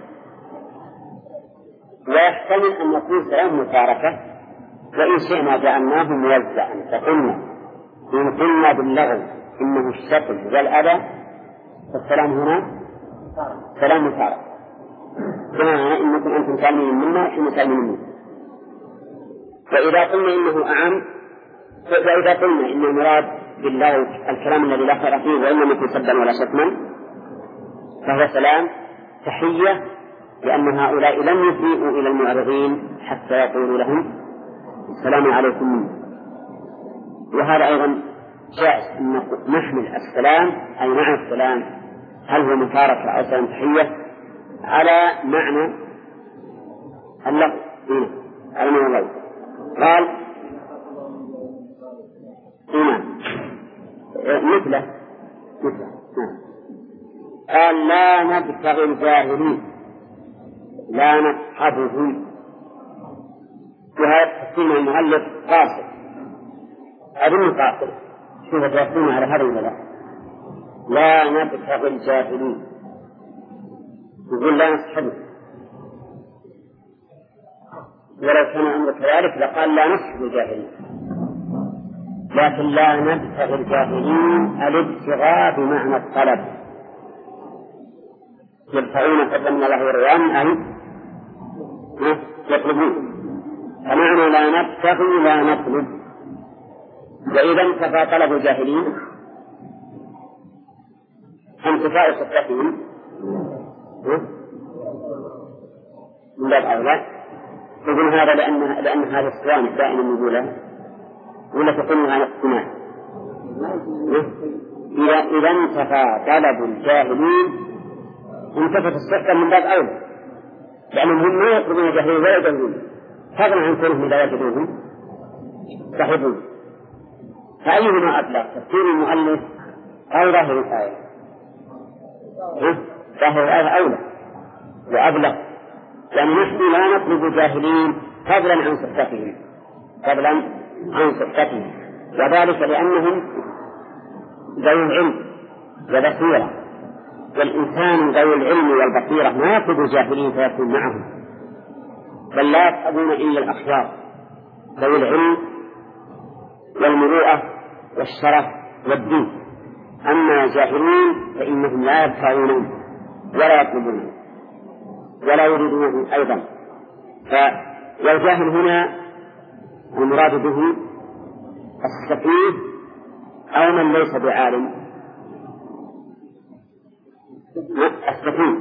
ويحتمل أن يكون سلام مشاركة، وإن شئنا جعلناه موزعا فقلنا إن قلنا باللغو إنه الشتم والأذى فالسلام هنا سلام مشاركة، بمعنى إنكم أنتم سالمين منا ونحن سالمين منكم. وإذا قلنا إنه أعم، فإذا قلنا إن المراد باللغو الكلام الذي لا خير فيه وإنما يكون سبا ولا شتما فهو سلام تحية، لأن هؤلاء لم يسيئوا إلى المعرضين حتى يقولوا لهم السلام عليكم. وهذا أيضا جائز أن نحمل السلام أي معنى السلام هل هو مشاركة أو سلام تحية على معنى اللغو هنا على معنى اللغو. قال هنا مثله قال لا نبتغي الجاهلين لا نصحبهم، وهذا تقسيم المؤلف قاصر أظن قاصر، شوف تقسيم على هذا ولا لا نبتغي الجاهلين، يقول لا نصحبهم، ولو كان أمر كذلك لقال لا نصحب الجاهلين، لكن لا نبتغي الجاهلين الابتغاء بمعنى الطلب، يبتغون فضلا من الله ورضوانه أي يطلبون، فمعنى لا نبتغي لا نطلب. وإذا انتفى طلب الجاهلين انتفاء صفتهم من باب أولى. يقول هذا لأن هذا الصوان دائما نقوله ولا تقولها اقتناع. إذا انتفى طلب الجاهلين انتفت الصفة من باب أولى، لأنهم ما يطلبون جاهلين ولا يجهلون، فضلا عن كونهم إذا وجدوهم صحبون. فأيهما أبلغ، تفسير المؤلف أو ظاهر الآية؟ ظاهر الآية أولى وأبلغ، يعني نحن لا نطلب جاهلين فضلا عن صحتهم، وذلك لأنهم ذوي العلم وبصيرة، والإنسان ذوي العلم والبصيرة ما يطلب جاهلين فيكون معهم، بل لا يصحبون إلا الأخيار ذوي العلم والمروءة والشرف والدين. أما جاهلين فإنهم لا يبتغونهم ولا يطلبونهم ولا يريدونه أيضا. والجاهل هنا المراد به السفيه أو من ليس بعالم. السفيه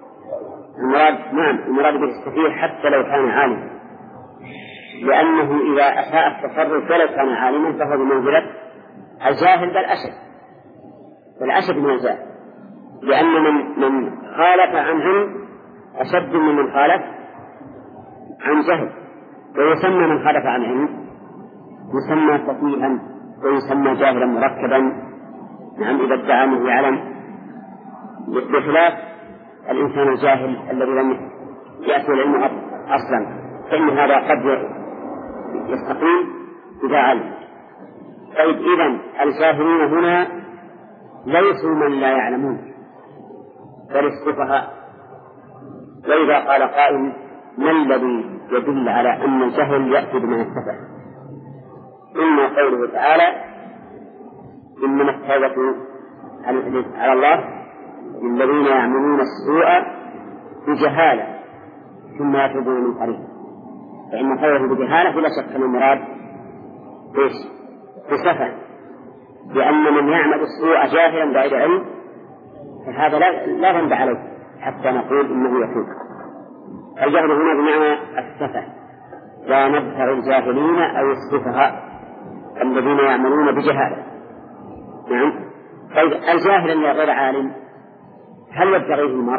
المراد به السفيه حتى لو كان عالما، لأنه إذا أساء التصرف ولو كان عالما فهو بمنزلة الجاهل بل أشد من الجاهل، لأن من خالف عن علم أشد من خالف عن جهل. ويسمى من خالف عن علم يسمى سفيها ويسمى جاهلا مركبا، نعم، إذا ادعى أنه يعلم، بخلاف الإنسان الجاهل الذي لم يأتي العلم أصلا، فإن هذا قد يستقيم إذا علم. طيب، إذن الجاهلين هنا ليسوا من لا يعلمون بل السفهاء. وإذا قال قائل ما الذي يدل على أن الجهل يأتي بمن السفه؟ إما قوله تعالى إنما التوبة على الله للذين يعملون السوء بجهالة ثم يتوبون من قريب، فإن قوله بجهالة بلا شك أن المراد بسفه، لأن من يعمل السوء جاهلا بعيد علم فهذا لا ذنب عليه حتى نقول إنه يتوب. الجهل هنا بمعنى السفه، لا نبتغي الجاهلين أو السفهاء الذين يعملون بجهالة. نعم. طيب، الجاهل اللي غير عالم هل يبتغيه المرء؟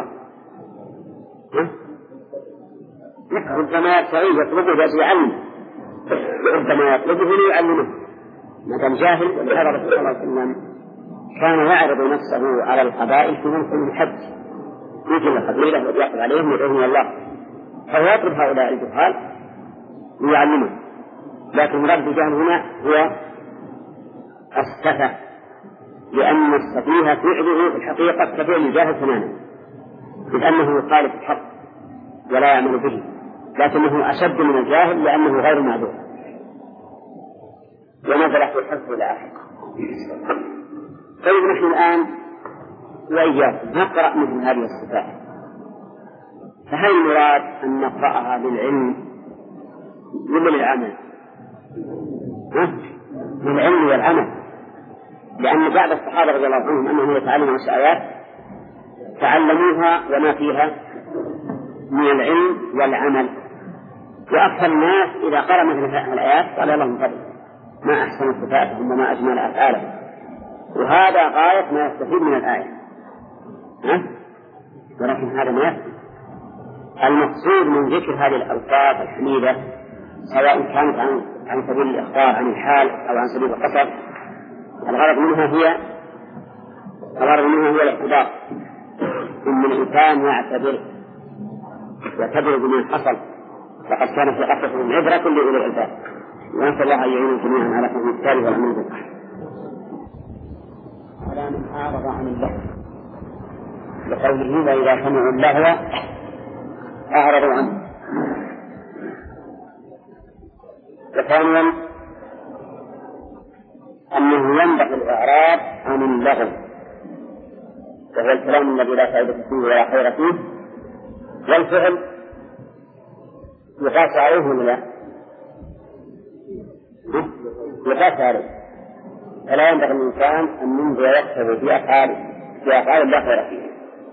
ربما يبتغيه يطلبه لأجل علم، ربما يطلبه ليعلمه. مثل جاهل، ولهذا الرسول صلى الله عليه وسلم كان يعرض نفسه على القبائل في موسم الحج، يجي القبيلة ويأخذ عليهم يدعوهم الله، فهو يطلب هؤلاء الجهال ليعلمهم. لكن مراد الجهل هنا هو السفه، لأن السفيه فعله في الحقيقة كفعل الجاهل تماما، إذ أنه يخالف الحق ولا يعمل به، لكنه أشد من الجاهل لأنه غير معذور. ونزل في الحفظ الآخر. طيب، نحن الآن وإياكم نقرأ مثل هذه الصفات، فهل المراد أن نقرأها للعلم ولا للعمل؟ للعلم والعمل، لأن بعض الصحابة رضي الله عنهم أنهم يتعلمون الآيات تعلموها وما فيها من العلم والعمل، وأكثر الناس إذا قرأ مثل هذه الآيات قال اللهم فضل ما أحسن صفاتهم وما أجمل أفعالهم، وهذا غاية ما يستفيد من الآية. ولكن هذا ما يكفي. المقصود من ذكر هذه الألفاظ الحميدة سواء كانت عن سبيل الإخبار عن الحال أو عن سبيل القصر، الغرض منها هي الاعتبار، إن الإنسان يعتبر بما حصل، فقد كان في قصصهم عبرة لأولي الألباب. ونسأل الله أن يعين جميعا على فهم الكتاب والعمل به. على من أعرض عن اللهو، لقوله وإذا سمعوا اللهو أعرضوا عنه. وثانيا أنه ينبغي الإعراض عن اللغو، وهو الكلام الذي لا فائدة فيه ولا خير فيه، والفعل يقاس عليه ولا لا؟ يقاس عليه، فلا ينبغي الإنسان أن ينزل وقته في أفعال لا خير فيه.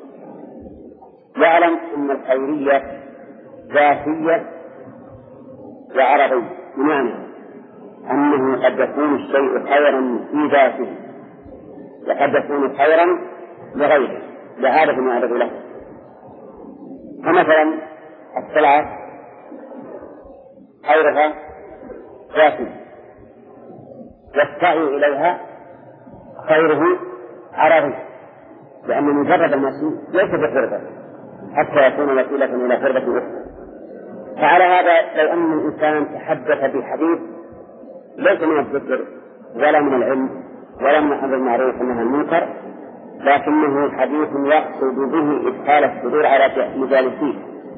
يعلم أن الخيرية ذاتية وعرضية، بمعنى أنه قد يكون الشيء خيرا في ذاته وقد يكون خيرا لغيره، لهذا ما يعرض له. فمثلا السلعة خيرها جاسم، والسعي إليها خيره عرضي، لأن مجرد المشي ليس بقربة حتى يكون وسيلة إلى قربة أخرى. فعلى هذا لو أن الإنسان تحدث بحديث ليس من الذكر ولا من العلم ولا من الأمر المعروف والنهي عن المنكر، لكنه حديث يقصد به إدخال السرور على مجالسيه،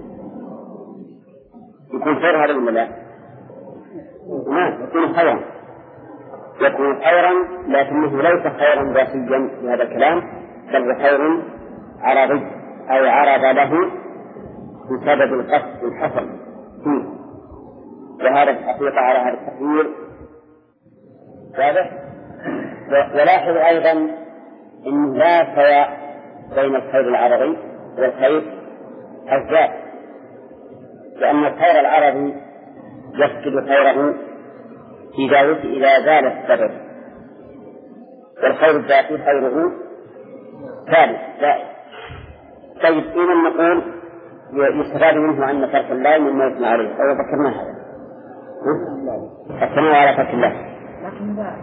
يكون خير هذا ولا لا؟ نعم، يكون خيرا، يكون خيرا، لكنه ليس خيرا ذاتيا في هذا الكلام، بل خير عرضي أو عرض له بسبب القصد الحسن فيه. وهذا الحقيقة على هذا التقدير واضح. ولاحظ أيضا أن لا سواء بين الخير العرضي والخير الذات، لأن الخير العرضي يفقد خيره إذا زال السبب، والخير الذاتي خيره ثابت دائم. طيب إذا نقول يستفاد منه أن ترك الله مما يثنى عليه، أو ذكرنا هذا ذكرنا على ترك الله. لكن لا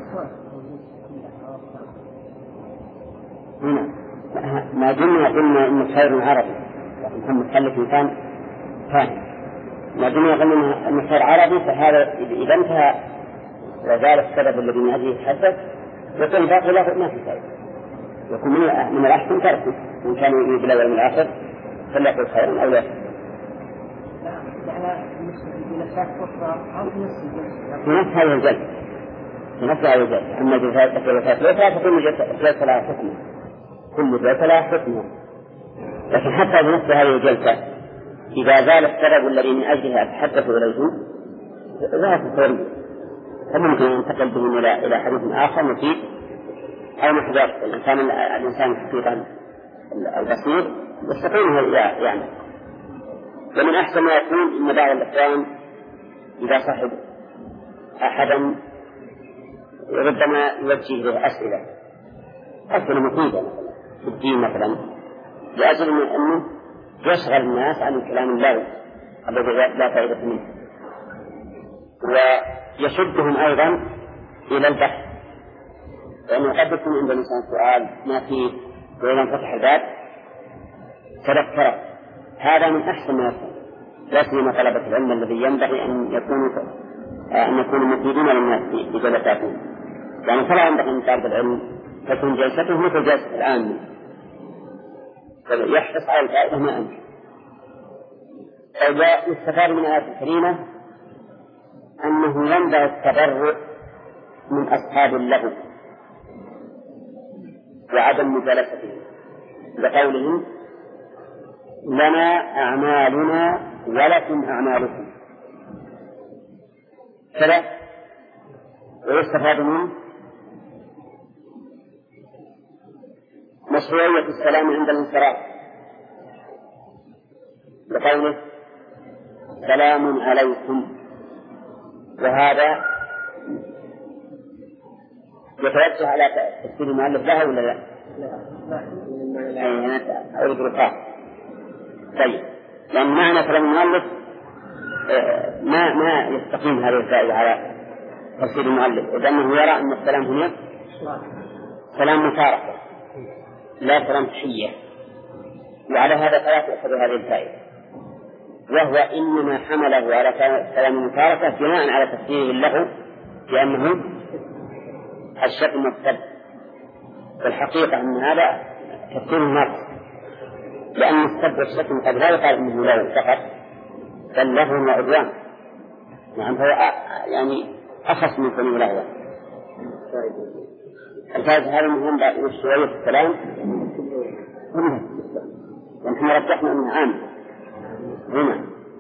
ما قلنا إن الخير عربي، لكن محمد خلف إنسان ثاني. ما قلنا إن الخير عربي، فهذا إذا انتهى وزال السبب الذي من أجله حدث يكون باقي له ما في فائدة، يكون من الأحسن تركه إن كان يريد الأول من الآخر فليقل خيرا أو لا. في نفس هذا الجلد، أما الجلسات ليس تكون جلسة لها حكمة، كل جلسة لها حكمة، لكن حتى بنفس هذه الجلسة إذا زال السبب الذي من أجله أتحدث إليه ذات الخير، فممكن أن ينتقل بهم إلى حديث آخر مفيد أو محذر. الإنسان حقيقة البصير يستطيع يعني. ومن أحسن ما يكون إن بعض الإخوان إذا صاحب أحدا ربما يوجه له أسئلة مفيدة في الدين مثلا، لأجل أنه يشغل الناس عن الكلام اللغوي الذي لا فائدة منه، ويشدهم أيضا إلى البحث، لأنه قد يكون عند الإنسان سؤال ما فيه، وإذا فتح الباب تذكره. هذا من أحسن ما يكون، لا سيما طلبة العلم الذي ينبغي أن يكونوا مفيدين للناس في جلساتهم، يعني فلا ينبغي أن طالب العلم تكون جلسته مثل جلسة العامة، يحرص على الفائدة ما أمكن. يستفاد من الآية الكريمة أنه ينبغي التبرؤ من أصحاب اللغو وعدم مجالستهم، لقولهم لنا أعمالنا ولكم أعمالكم كذا. ويستفاد منه مشروعية السلام عند الانصراف، لقوله سلام عليكم، وهذا يتوجه على تفسير المؤلف لها ولا لا؟ أو الجروحات. طيب، لأن معنى كلام المؤلف ما يستقيم هذه الفائدة على تفسير المؤلف، لأنه يرى أن السلام هنا سلام مشاركة لا سلام تحية، وعلى هذا فلا تؤخذ هذه الفائدة، وهو إنما حمله على سلام المشاركة بناء على تفسيره اللغو، لأنه الشتم والسب. والحقيقة أن هذا تفسير ناقص، لأن السب والشتم قد لا يقال أنه لغو فقط، بل لغو وعدوان، يعني هو يعني أخص من كونه لغوا. الفائدة هذا مهم بعد شوية الكلام، ونحن رجحنا أنه عام هنا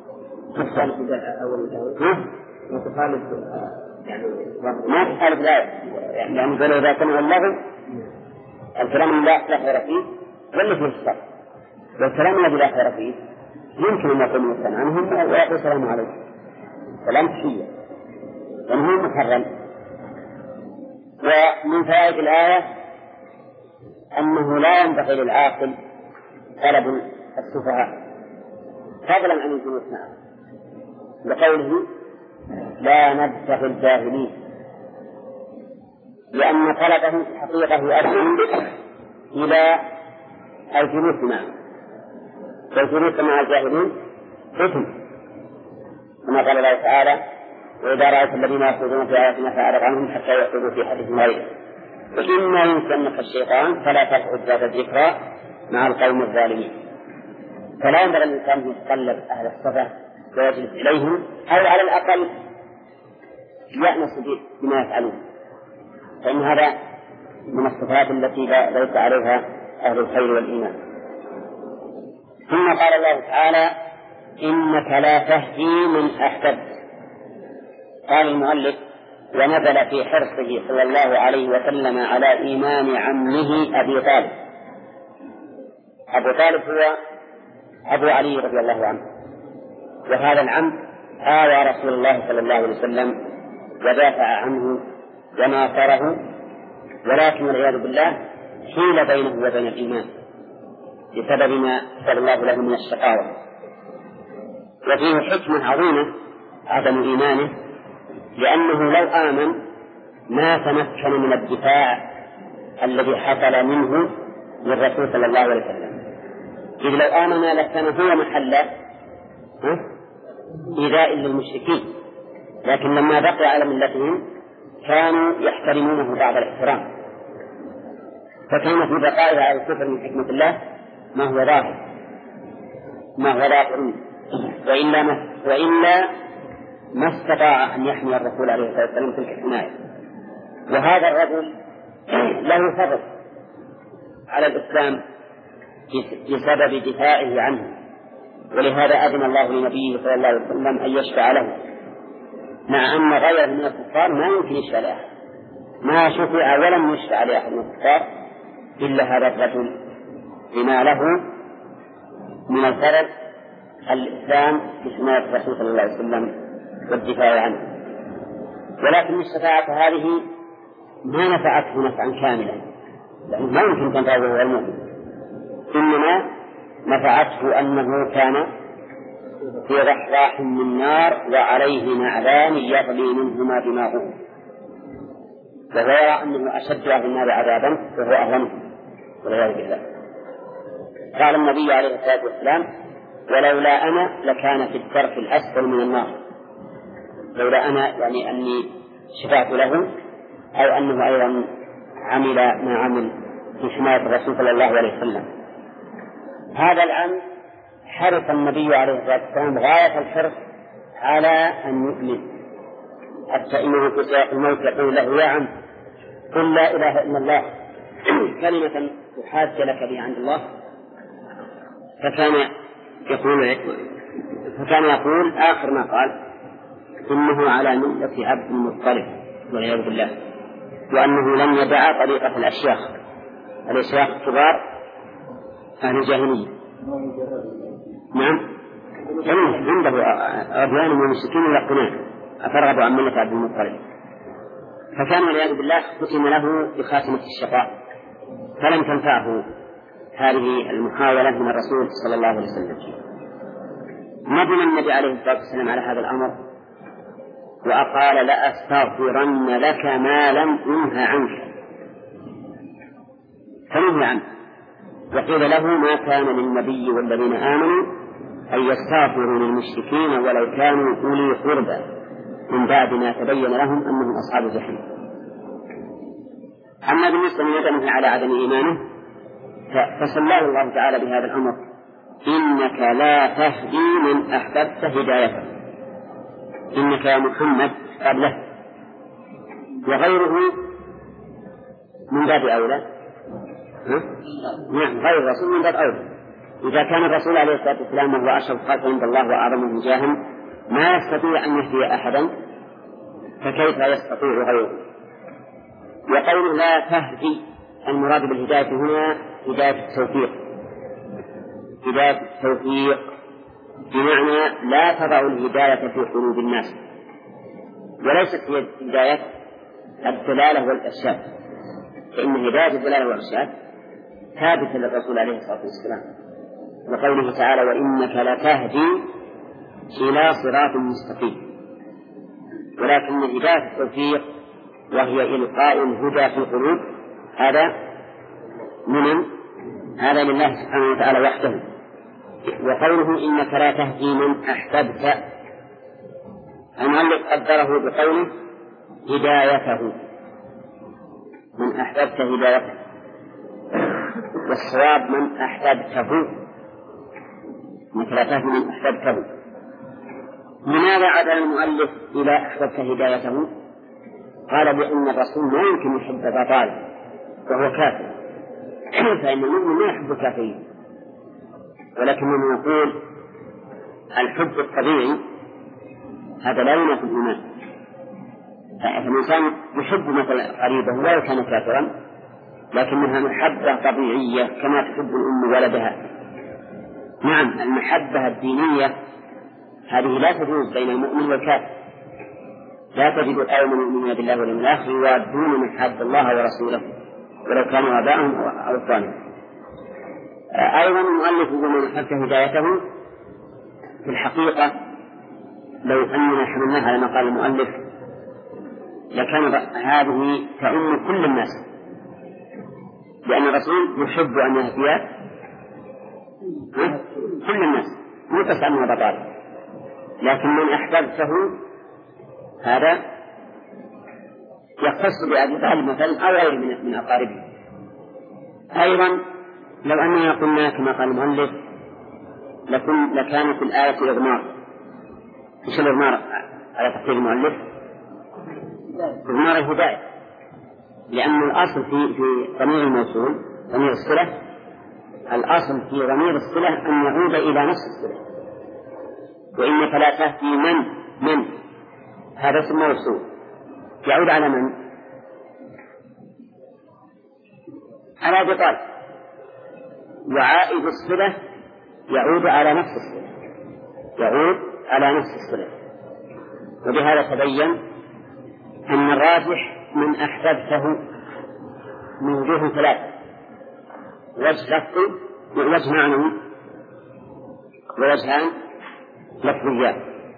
ما تخالف الآية، يعني قالوا إذا كان اللغو الكلام لا خير فيه ولا فيه الصف، والكلام الذي لا خير فيه يمكن أن يكون مثلا عنهم ويقول السلام عليكم، سلام تحية، لأنه محرم. ومن فوائد الآية أنه لا ينبغي للعاقل طلب السفهاء، فضلا عن الجلوس معه، لقوله لا نبتغي الجاهلين، لأن طلبه في حقيقة يؤدي إلى الجلوس معه، والجلوس مع الجاهلين إثم، كما قال الله تعالى وإذا رأيت الذين يخوضون في آياتنا فأعرض عنهم حتى يخوضوا في حديث غيره، وإما ينسينك الشيطان فلا تقعد ذات الذكرى مع القوم الظالمين. فلا ينبغي الإنسان يتقلب أهل الصفة ويجلس إليهم، أو على الأقل يأنس بما يفعلون، فإن هذا من الصفات التي ليس عليها أهل الخير والإيمان. ثم قال الله تعالى إنك لا تهدي من أحببت. قال المؤلف ونزل في حرصه صلى الله عليه وسلم على إيمان عمه أبي طالب. أبو طالب هو أبو علي رضي الله عنه، وهذا العم آوى رسول الله صلى الله عليه وسلم ودافع عنه وناصره، ولكن والعياذ بالله حيل بينه وبين الإيمان بسبب ما كتب الله له من الشقاوة. وفيه حكمة عظيمة عدم إيمانه، لأنه لو آمن ما تمكن من الدفاع الذي حصل منه للرسول صلى الله عليه وسلم، إذ لو آمن لكان هو محل إيذاء للمشركين، لكن لما بقي على ملتهم كانوا يحترمونه بعض الاحترام، فكان في بقائه على الكفر من حكمة الله ما هو ظاهر وإلا ما استطاع أن يحمي الرسول عليه الصلاة والسلام تلك الحماية. وهذا الرجل له فضل على الإسلام بسبب دفاعه عنه، ولهذا أذن الله لنبيه صلى الله عليه وسلم أن يشفع له، مع أن غيره من الكفار ما يمكن يشفع لأحد، ما شفع ولم يشفع لأحد من الكفار إلا هذا الرجل بما له من الفضل الإسلام بحماية الرسول صلى الله عليه وسلم والدفاع عنه. ولكن الشفاعة هذه ما نفعته نفعا كاملا، لأنه ما يمكن تنفعه وهو المؤمن، إنما نفعته أنه كان في رحراح من نار وعليه نعلان يغلي منهما دماغه، وهو يرى أنه أشد أهل النار عذابا وهو أهونه والعياذ بالله. قال النبي عليه الصلاة والسلام ولولا أنا لكان في الدرك الأسفل من النار، لولا أنا يعني أني شفعت له، أو أنه أيضا عمل ما عمل في حماية الرسول صلى الله عليه وسلم. هذا العمل حرص النبي عليه الصلاة والسلام غاية الحرص على أن يؤمن، حتى إنه في سياق الموت يقول له يا عم قل لا إله إلا الله كلمة تحاج لك بها عند الله، فكان يقول آخر ما قال إنه على ملة عبد المطلب والعياذ بالله، وأنه لم يدع طريقة الأشياخ الكبار أهل الجاهلية. نعم عنده أبيان من المشركين يقولون أفرغب عن ملة عبد المطلب، فكان والعياذ بالله ختم له بخاتمة الشقاء، فلم تنفعه هذه المحاولة من الرسول صلى الله عليه وسلم. ندم النبي عليه الصلاة والسلام على هذا الأمر وقال لأستغفرن لك ما لم أنه عنك، فنهي عنه، وقيل له ما كان للنبي والذين آمنوا أن يستغفروا للمشركين ولو كانوا أولي قربى من بعد ما تبين لهم أنهم أصحاب الجحيم. أما بالنسبة لندمه على عدم إيمانه فصلى الله تعالى بهذا الأمر إنك لا تهدي من أحببت هدايته، إنك يا محمد قبله وغيره من باب أولى، نعم غير الرسول من باب أولى. إذا كان الرسول عليه الصلاة والسلام وهو أشرف خلق عند الله وأعظمهم جاها ما يستطيع أن يهدي أحدا، فكيف يستطيع غيره؟ وقول لا تهدي المراد بالهداية هنا هداية التوفيق، هداية التوفيق بمعنى لا تضع الهداية في قلوب الناس، وليست هي هداية الدلالة والإرشاد، فإن هداية الدلالة والإرشاد ثابتة للرسول عليه الصلاة والسلام، وقوله تعالى وإنك لتهدي إلى صراط مستقيم. ولكن هداية التوفيق وهي إلقاء الهدى في القلوب هذا هذا لله سبحانه وتعالى وحده. وقوله إنك لا تهدي من أحببت المؤلف قدره بقوله هدايته، من أحببت هدايته، والصواب من أحببته، إنك لا تهدي من أحببته. لماذا عدل المؤلف إلى أحببت هدايته؟ قال بأن الرسول ما يمكن يحب أبا طالب وهو كافر، فإن المؤمن ما يحب الكافرين، ولكننا نقول الحب الطبيعي هذا لا ينافي الإيمان. فالإنسان يحب مثلا قريبه ولو كان كافرا، لكنها محبة طبيعية كما تحب الأم ولدها. نعم المحبة الدينية هذه لا تجوز بين المؤمن والكافر، لا تجد قوما يؤمنون بالله واليوم الآخر يوادون من حد الله ورسوله ولو كانوا آباءهم أو إخوانهم. أيضا المؤلف ومن أحببت هدايته في الحقيقة لو أننا حملناها على ما قال المؤلف لكان هذه تعم كل الناس، لأن الرسول يحب أن يهدي كل الناس مو بس أنه أبا طالب، لكن من أحببته هذا يختص بأبي طالب مثلا أو غيره من أقاربه. أيضا لو أننا قلنا كما قال المؤلف لكان في الآية إضمار. إيش الإضمار على تقدير المؤلف؟ إضمار الهداية، لأن الأصل في ضمير الموصول ضمير الصلة، الأصل في ضمير الصلة أن يعود إلى نفس الصلة. وإنك لا تهدي من هذا اسم موصول يعود على من؟ على أبي طالب، وعائد الصلة يعود على نفس الصلة، يعود على نفس الصلة. وبهذا تبين أن الراجح من أحببته من وجوه ثلاثة: وجه لفظي ووجه معنوي ووجهان لفظيان.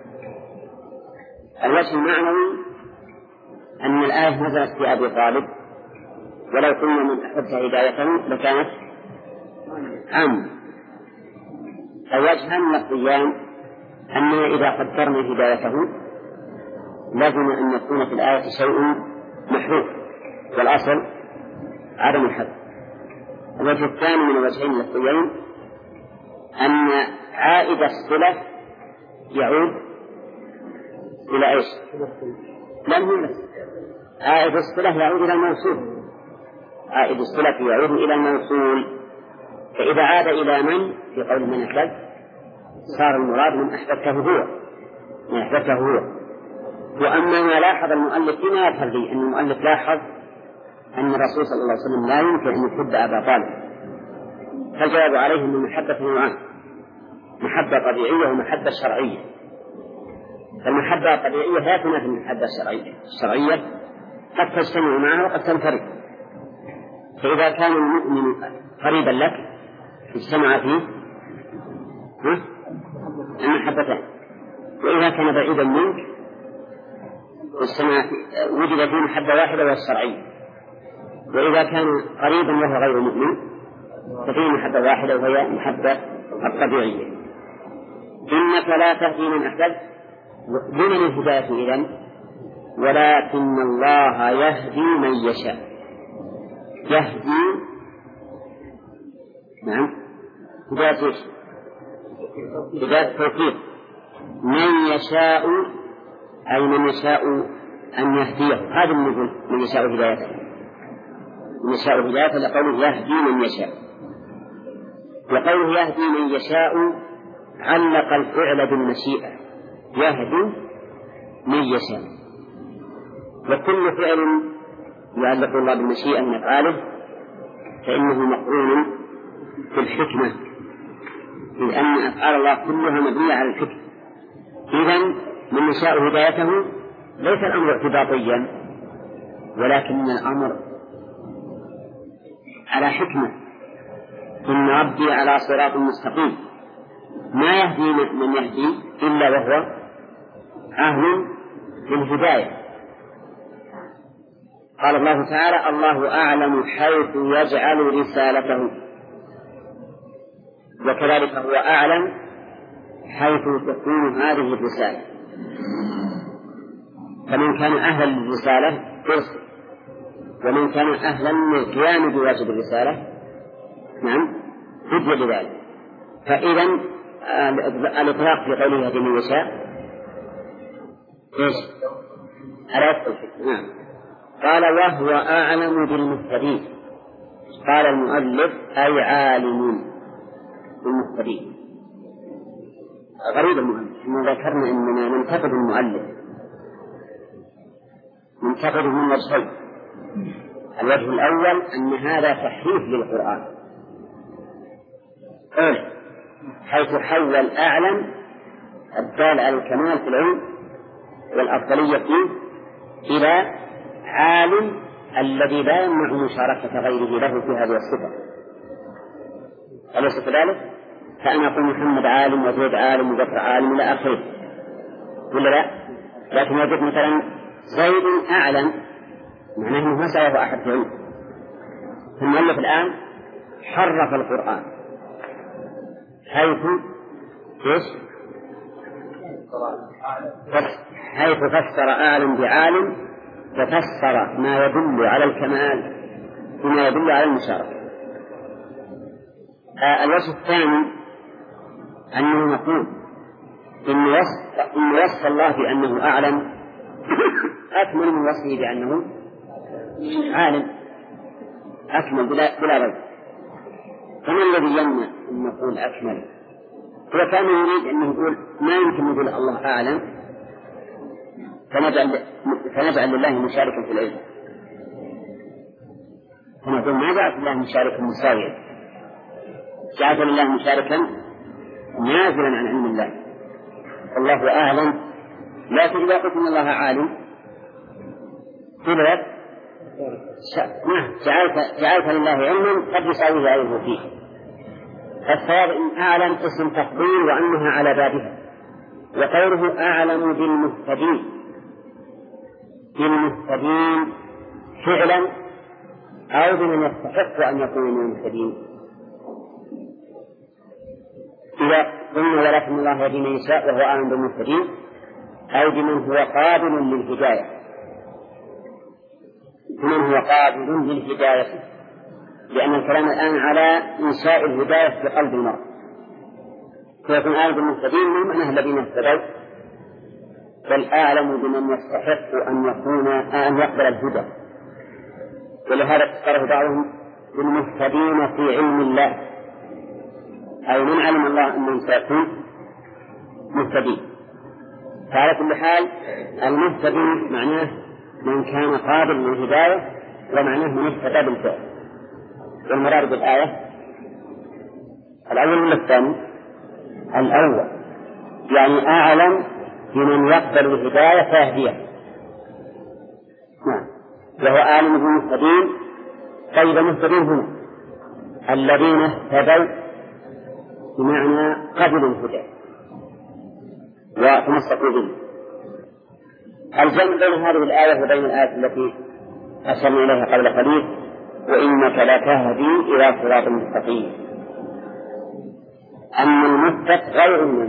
الوجه المعنوي أن الآية نزلت في أبي طالب، ولو قلنا من أحببت هدايته لكانت عامة. الوجهان لفظيان أننا إذا قدرنا هدايته لازم أن يكون في الآية شيء محذوف، والأصل عدم الحذف. الوجه الثاني من الوجهين اللفظيين أن عائد الصلة يعود إلى إيش؟ لم يمس عائد الصلة يعود إلى الموصول، عائد الصلة يعود إلى الموصول. فإذا عاد إلى من في قول من أحببت صار المراد من أحببته هو، من أحببته هو. وأما ما لاحظ المؤلف فيما يظهر لي أن المؤلف لاحظ أن الرسول صلى الله عليه وسلم لا يمكن أن يحب أبا طالب، فالجواب عليه أن المحبة نوعان: محبة طبيعية ومحبة شرعية. فالمحبة الطبيعية لا تنافي المحبة الشرعية قد تجتمع معها وقد تنفرد. فإذا كان المؤمن قريبا لك اجتمع فيه المحبتان، وإذا كان بعيدا منك وجد فيه محبة واحدة وهي الشرعية. وإذا كان قريبا وهو غير مؤمن ففيه محبة واحدة وهي المحبة الطبيعية. إنك لا تهدي من أحببت دون الهداية إذن، ولكن الله يهدي من يشاء. يهدي نعم هداية إيش؟ هداية التوفيق. من يشاء أي من يشاء أن يهديه، هذا النزول من يشاء هدايته، من يشاء هدايته لقوله يهدي من يشاء. وقوله يهدي من يشاء علق الفعل بالمشيئة، يهدي من يشاء. وكل فعل يعلق الله بالمشيئة من أفعاله فإنه مقرون في الحكمة، لأن أفعال الله كلها مبنية على الحكمة. إذن من يشاء هدايته ليس الأمر اعتباطيا، ولكن الأمر على حكمة، إن ربي على صراط مستقيم، ما يهدي من يهدي إلا وهو أهل للهداية. قال الله تعالى: الله أعلم حيث يجعل رسالته، وكذلك هو أعلم حيث تكون هذه الرسالة. فمن كان أهلا للرسالة يرسل، ومن كان أهلا للقيام بواجب الرسالة نعم هدي بذلك. فإذا الإطلاق في قوله يهدي من يشاء إيش؟ ألا يدخل. نعم. قال: وهو أعلم بالمهتدين. قال المؤلف: أي عالم بالمهتدين. غريب المؤلف، إنه ذكرنا إننا ننتقد المؤلف، ننتقده من وجهين. الوجه الأول أن هذا تحريف للقرآن، حيث حول أعلم الدال على الكمال في العلم والأفضلية فيه إلى عالم الذي لا يمنع مشاركة غيره له في هذه الصفة. أليس كذلك؟ فأنا أقول محمد عالم وزيد عالم وبكر عالم إلى آخره، ولا لا؟ لكن يجب مثلا زيد أعلم، معناه أنه ما سواه أحد في علم. المؤلف الآن حرف القرآن حيث فسر أعلم بعالم، ففسر ما يدل على الكمال بما يدل على المشاركة. الوجه الثاني أنه نقول إن وصف الله بأنه أعلم أكمل من وصفه بأنه عالم، أكمل بلا ريب. فما الذي يمنع أن نقول أكمل؟ هو كان يريد أن يقول ما يمكن نقول الله أعلم فنجعل لله مشاركا في العلم، فنقول ما جعلت الله مشاركا مساويا، جعلت لله مشاركا نازلا عن علم الله. الله أعلم، لكن إذا قلت إن الله عالم تبرد جعلت لله علما قد يساويه علمه فيه. فالصواب إن أعلم اسم تفضيل وأنها على بابها، وقوله أعلم بالمهتدين فعلا أو بمن يستحق أن يكون من المهتدين. إذا قلنا ولكن الله يهدي من يشاء وهو أعلم بالمهتدين، أو بمن هو قابل للهداية، لأن الكلام الآن على إنشاء الهداية في قلب المرء، فيكون أعلم بالمهتدين من معنى الذين اهتدوا، بل أعلم بمن يستحق أن يقبل الهدى. ولهذا فسره بعضهم بالمهتدين في علم الله، أي من علم الله أنهم سيكون مهتدين. فعلى كل حال المهتدين معناه من كان قابل للهداية، ومعناه من اهتدى بالفعل. والمراد بالآية الأول ولا الثاني؟ الأول، يعني أعلم بمن يقبل الهداية فيهديه. وهو أعلم بالمهتدين. طيب المهتدين هنا الذين اهتدوا بمعنى قبلوا الهدى وتمسكوا به. الجمع بين هذه الآية وبين الآية التي أشرنا إليها قبل قليل: وإنك لتهدي إلى صراط مستقيم. أما المثبت غير منه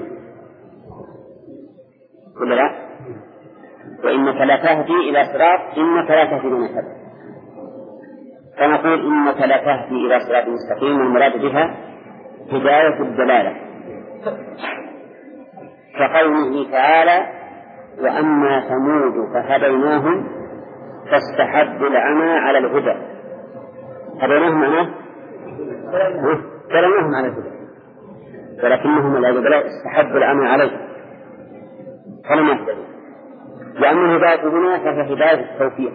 ولا لا؟ وإنك لتهدي إلى صراط، إنك لا تهدي من أحد، فنقول إنك لتهدي إلى صراط مستقيم، والمراد بها هداية الدلالة، كقوله تعالى: وأما ثمود فهديناهم فاستحبوا العمى على الهدى. هديناهم معناه دلناهم على الهدى، ولكنهم العباد استحبوا العمى عليه فلم يهتدوا. وأما الهداية هنا فهي هداية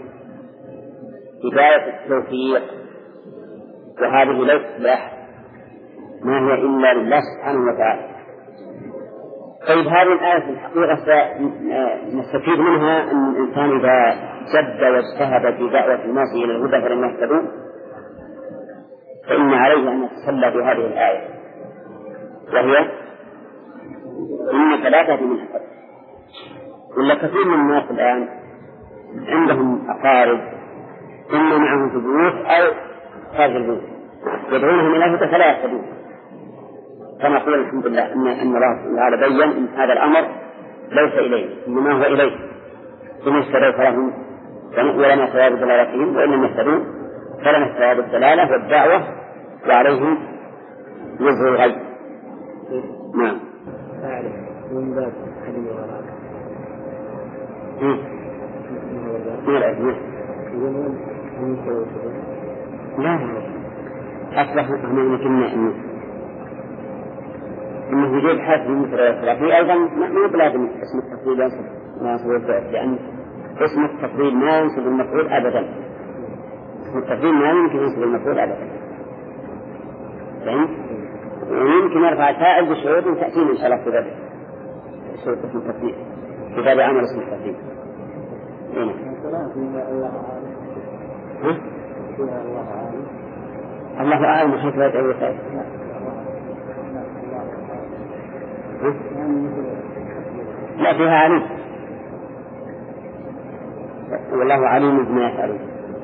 التوفيق، وهذه ليست لأحد، ما هي إلا لله سبحانه وتعالى. طيب هذه الآية في الحقيقة نستفيد منها أن الإنسان إذا جد واجتهد في دعوة الناس إلى الهدى فلم يهتدوا فإن عليه أن يتسلى بهذه الآية، وهي إنك لا تهدي من أحببت. ولا كثير من الناس الآن عندهم أقارب إما معهم في البيوت أو خارج البيوت يدعونهم إلى الهدى فلا يهتدون، كما قال الحمد لله أن الله تعالى بين أن هذا الأمر ليس إليه إنما هو إليه، إن اهتدوا فلهم ولما ثواب دلالتهم، وإن لم يهتدوا فلما ثواب الدلالة والدعوة وعليهم وزر الغيب. نعم. من باب حديث وراء من الأجنة لا أصلح أهمين كنا إنه يجب حاجة مثل الثلاثي أيضا ما بلازم اسم التفضيل ينصب الفعل، لأن اسم التفضيل ما ينصب المفعول أبدا. اسم التفضيل ما يمكن ينصب المفعول أبدا، ويمكن يرفع فاعل بشروط تأتينا إن شاء الله في ذلك شروط اسم التفضيل في باب عمل اسم التفضيل. الله أعلم حيث لا يدعو خير. لا فيها عليم، والله عليم بما يفعلون.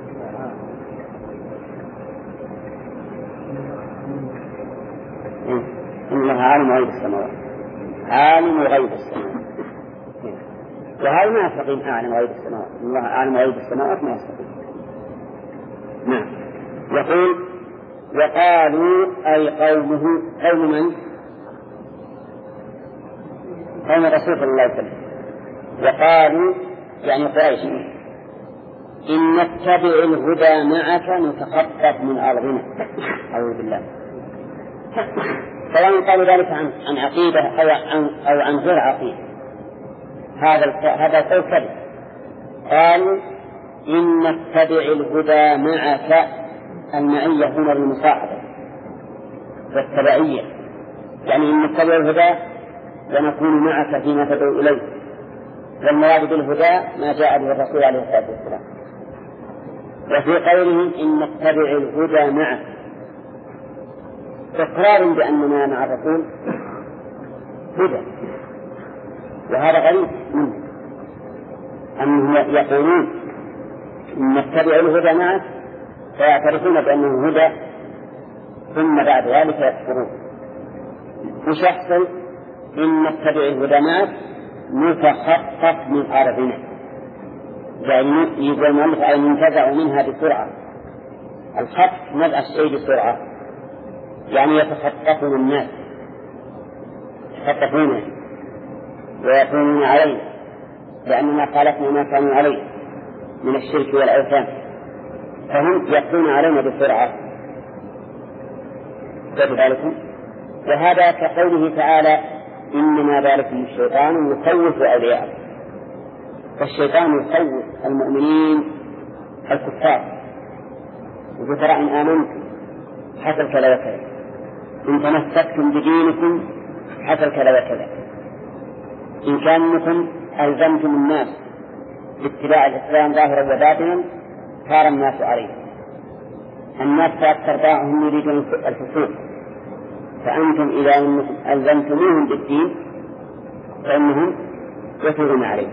إن الله عالم غيب السماوات، عالم غيب السماوات، وهذا ما يستقيم. أعلم غيب السماوات، إن الله عالم غيب السماوات ما يستقيم. نعم. يقول وقالوا أي قومه، قوم من؟ قوم رسول الله عليه وسلم. وقالوا يعني قريش إن نتبع الهدى معك نتخطف من أرضنا. أعوذ بالله. سواء قالوا ذلك عن عقيدة أو عن غير عقيدة، هذا القول كذب. قالوا إن نتبع الهدى معك، المعية هنا للمصاحبة والتبعية، يعني إن نتبع الهدى ونكون معك فيما تدعو إليه، والمراد بالهدى ما جاء به الرسول عليه الصلاة والسلام. وفي قولهم إن نتبع الهدى معك إقرار بأننا مع الرسول هدى، وهذا غريب منه أنهم يقولون إن نتبع الهدى معك فيعترفون بأنه هدى ثم بعد ذلك يكفرون. وش يحصل؟ إن نتبع الهدى معك نتخطف من أرضنا، يعني يقول المؤلف أي ننتزع منها بسرعة. الخطف نزع الشيء بسرعة، يعني يتخطفون الناس، يتخطفون ويكونون عليه لأننا خالفنا ما كانوا عليه من الشرك والأوثان، فهم يأتون علينا بسرعة ذلك. وهذا كقوله تعالى إنما ذلكم الشيطان يخوف أولياءه، فالشيطان يخوف المؤمنين الكفار، يقول ترى إن آمنتم حصل كذا وكذا، إن تمسكتم بدينكم حصل كذا وكذا، إن كانكم ألزمتم الناس باتباع الإسلام ظاهرا وباطنا صار الناس عليه. الناس فأكثر باعهم يريدون الفسوق، فأنتم إذا ألزمتموهم بالدين فإنهم يثورون عليه.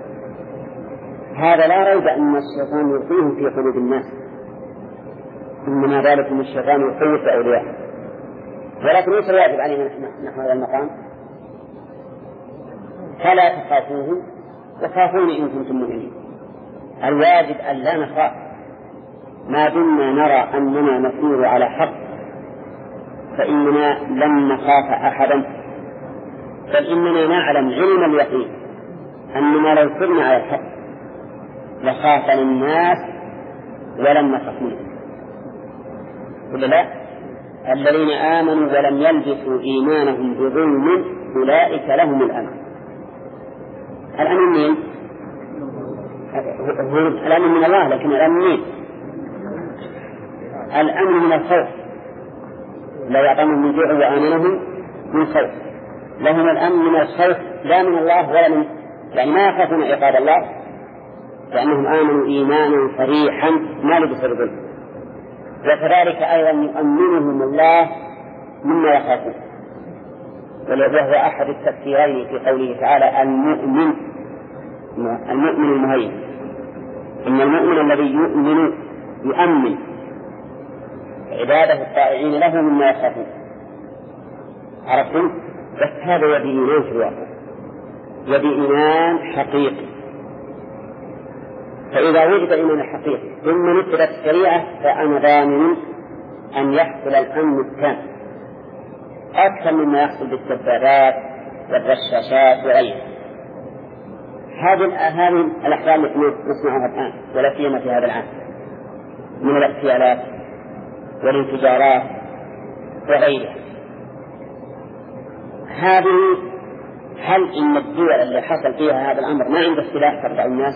هذا لا ريب أن الشيطان يلقيهم في قلوب الناس، إنما ذلك من الشيطان يخوف أولياءه. ولكن ليس واجب علينا نحن هذا المقام، فلا تخافوه وخافوني إن كنتم مؤمنين. الواجب أن لا نخاف ما دمنا نرى أننا نسير على حق، فإننا لن نخاف أحدا، بل إننا نعلم علم اليقين أننا لو سرنا على الحق لخافنا الناس ولم نخف منهم. قل لا، الذين آمنوا ولم يلبسوا إيمانهم بظلم أولئك لهم الأمن. الأمن مين؟ الأمن من الله، لكن الأمن مين؟ الأمن من الخوف، لا يعطون من جوع وآمنهم من خوف. لهم الأمن من الخوف لا من الله ولا من، يعني ما يخافون عقاب الله لأنهم آمنوا إيمانا صريحا ما لبسوا الظلم. وكذلك أيضا يؤمنهم الله مما يخافون، وهو أحد التفسيرين في قوله تعالى المؤمن المهيمن، إن المؤمن الذي يؤمن عباده الطائعين له مما يخافون. عرفتم؟ بس هذا يبي إيمان في الواقع، يبي إيمان حقيقي. فإذا وجد إيمان حقيقي ثم نفذت الشريعة فأنا ضامن أن يحصل الأمن التام أكثر مما يحصل بالسبابات والرشاشات وغيرها. هذه الأحوال التي نسمعها الآن ولا سيما في هذا العام من الاغتيالات والانفجارات وغيرها، هذه هل إن الدول اللي حصل فيها هذا الأمر ما عندها سلاح تردع الناس؟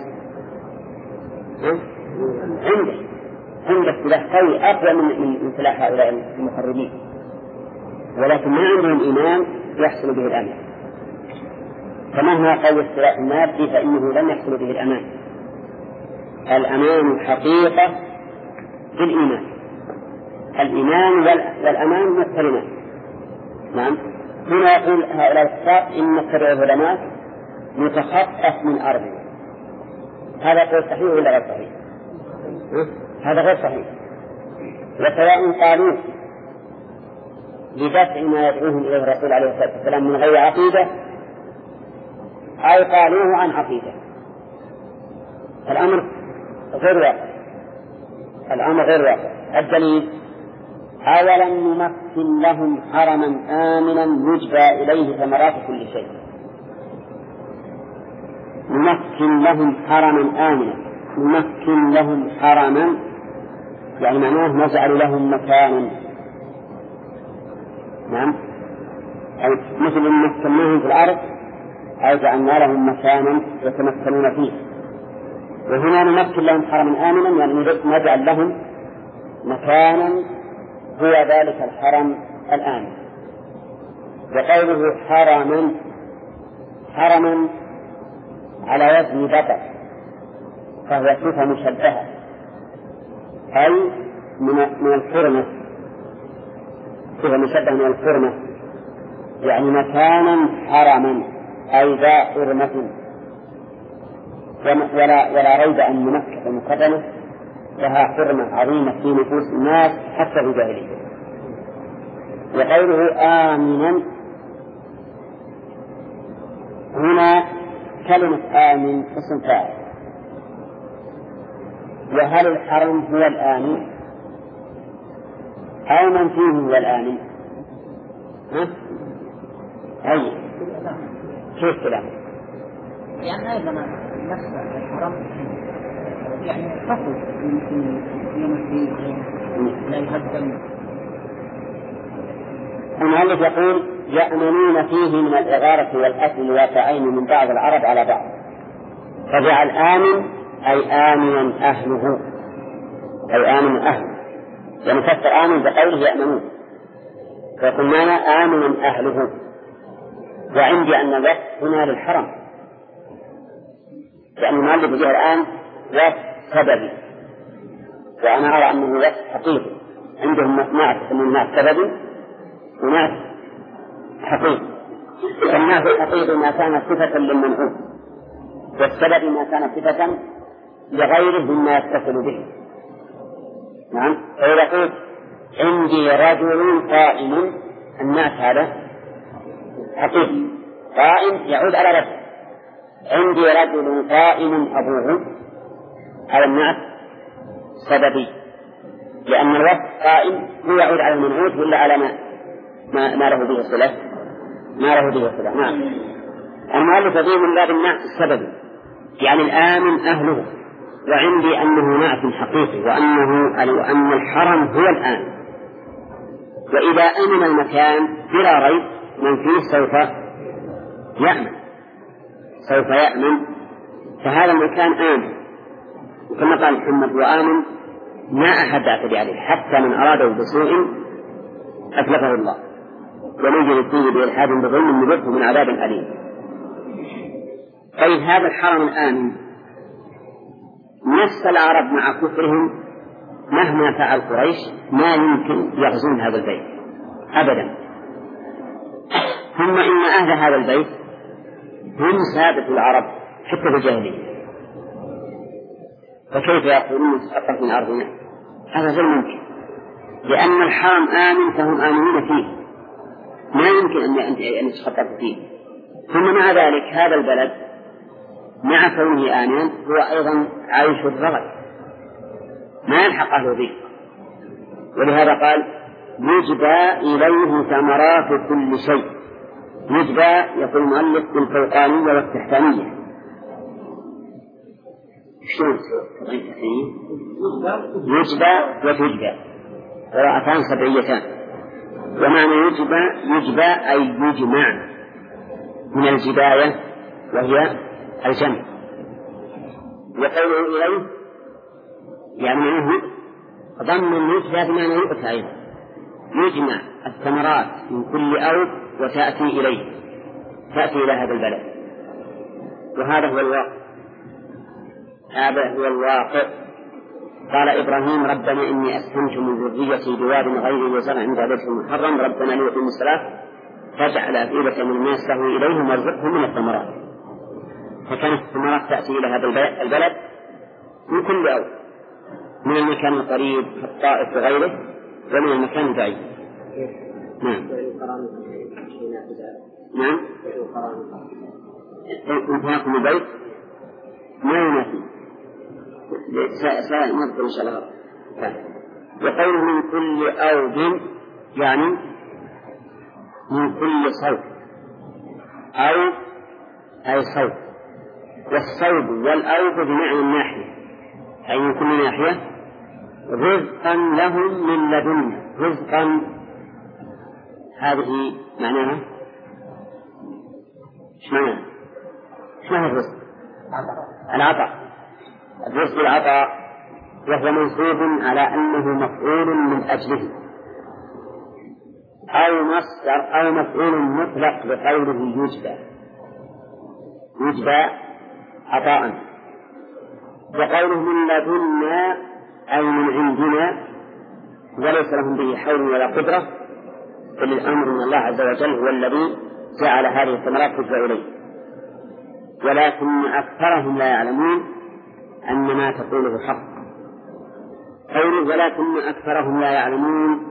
عنده سلاح قوي أقوى من سلاح هؤلاء المخربين، ولكن ما عندهم إيمان يحصل به الأمن. فمهما قوي السلاح المادي فإنه لن يحصل به الأمان. الأمان حقيقة بالإيمان، الإيمان والأمان مقترنان. نعم. هنا يقول هؤلاء الكفار إن نتبع العلماء نتخطف من أرضنا. هذا قول صحيح ولا غير صحيح؟ هذا غير صحيح. وسواء قالوا لدفع ما يدعوهم إليه الرسول عليه الصلاة والسلام من غير عقيدة أو قالوه عن عقيدة، الأمر غير واقع. الدليل أولم نمكن لهم حرما آمنا يجبى إليه ثمرات كل شيء. نمكن لهم حرما آمنا، نمكن لهم حرما يعني معناه نجعل لهم مكانا. نعم، أي مثل أن مكناهم في الأرض أي جعلنا لهم مكانا يتمكنون فيه. وهنا نمكن لهم حرما آمنا يعني نجعل لهم مكانا هو ذلك الحرم الآمن. وقوله حرما على وزن بطر فهو صفة مشبهة أي من الحرمة، صفة مشبهة من الحرمة يعني مكانا حرما أي ذا حرمة. ولا ريب أن مكة المكرمة لها حرمة عظيمة في نفوس الناس حتى في الجاهلية. وقوله آمنا هنا كلمة آمن اسم فاعل. وهل الحرم هو الآمن أو من فيه هو الآمن؟ أي كيف كلام؟ يعني أيضا نفس الحرم يعني فصل يمكن لا يهدم. المؤلف يقول يأمنون فيه من الإغارة والأكل الواقعين من بعض العرب على بعض، فجعل آمن أي آمن أهله، أي آمن أهله يعني فسر آمن بقوله يأمنون، فيقول معنى آمن أهله. وعندي أن الوصف هنا للحرم، لأن المؤلف جاء الآن وصف سببي، وأنا أرى أنه وصف حقيقي. عندهم نعت من نعت سببي ونعت حقيقي. فالنعت الحقيقي ما كان صفة للمنعوت، والسبب ما كان صفة لغيره مما يتصل به. نعم. فإذا قلت عندي رجل قائم، النعت هذا حقيقي، قائم يعود على رجل. عندي رجل قائم أبوه، هذا النعت سببي، لأن الوصف قائم هو يعود على المنعوت ولا على ما له به صلة، ما له به صلة. نعم. المؤلف فيه من باب النعت السببي يعني الآمن أهله، وعندي أنه نعت حقيقي وأن الحرم هو الآن. وإذا أمن المكان بلا ريب من فيه سوف يأمن، فهذا المكان آمن. كما قال محمد وآمن ما أحد اعتدي عليه حتى من أراده بسوء أتلفه الله، ونجد فيه بإلحاد بظلم نذقه من عذاب أليم. طيب هذا الحرم الآمن نفس العرب مع كفرهم مهما فعل قريش ما يمكن يغزون هذا البيت أبدا. ثم إن أهل هذا البيت هم سادة العرب حتى بالجاهلية، فكيف يقولون تسقط من أرضنا؟ هذا غير ممكن، لأن الحرم آمن فهم آمنون فيه، ما يمكن أن يتخطط فيه. ثم مع ذلك هذا البلد مع كونه آمنا هو أيضا عايش الرغد، ما يلحق أهله به. ولهذا قال يجبى إليه ثمرات كل شيء. يجبى يقول المؤلف بالفوقانية والتحتانية. شلون يجبى وتجبى قراءتان سبعيتان. ومعنى يجبى أي يجمع من الجباية وهي الجمع. وقوله إليه يعني منه ضم اليجبى بمعنى يؤتى أيضا، يجمع الثمرات من كل أوج وتأتي إليه، تأتي إلى هذا البلد. وهذا هو الواقع، هذا هو الواقع. قال إبراهيم ربنا إني أسكنت من ذريتي بواد غير ذي زرع عند بيتك المحرم ربنا ليقيموا الصلاة فاجعل أفئدة من الناس تهوي إليهم وارزقهم من الثمرات. فكانت الثمرات تأتي إلى هذا البلد من كل أوج، من المكان القريب الطائف وغيره ومن المكان البعيد. نعم نعم. انتهاكم البيت ما ينافي، سنذكر إن شاء الله. وقوله من كل أوج يعني من كل صوت، أو أي صوت، والصوت والأوج بمعنى الناحية، أي من كل ناحية رزقا لهم من لدنا. رزقا هذه معناها ايش معناها؟ ايش معنى الرزق؟ العطاء. الرزق العطاء، وهو منصوب على أنه مفعول من أجله أو مصدر أو مفعول مطلق بقوله يجبى عطاء. وقوله من لدنا أي من عندنا وليس لهم به حول ولا قدرة، بل الأمر من الله عز وجل هو الذي جعل هذه الثمرات تجبى إليه. ولكن أكثرهم لا يعلمون أن ما تقوله حق. قوله ولكن أكثرهم لا يعلمون،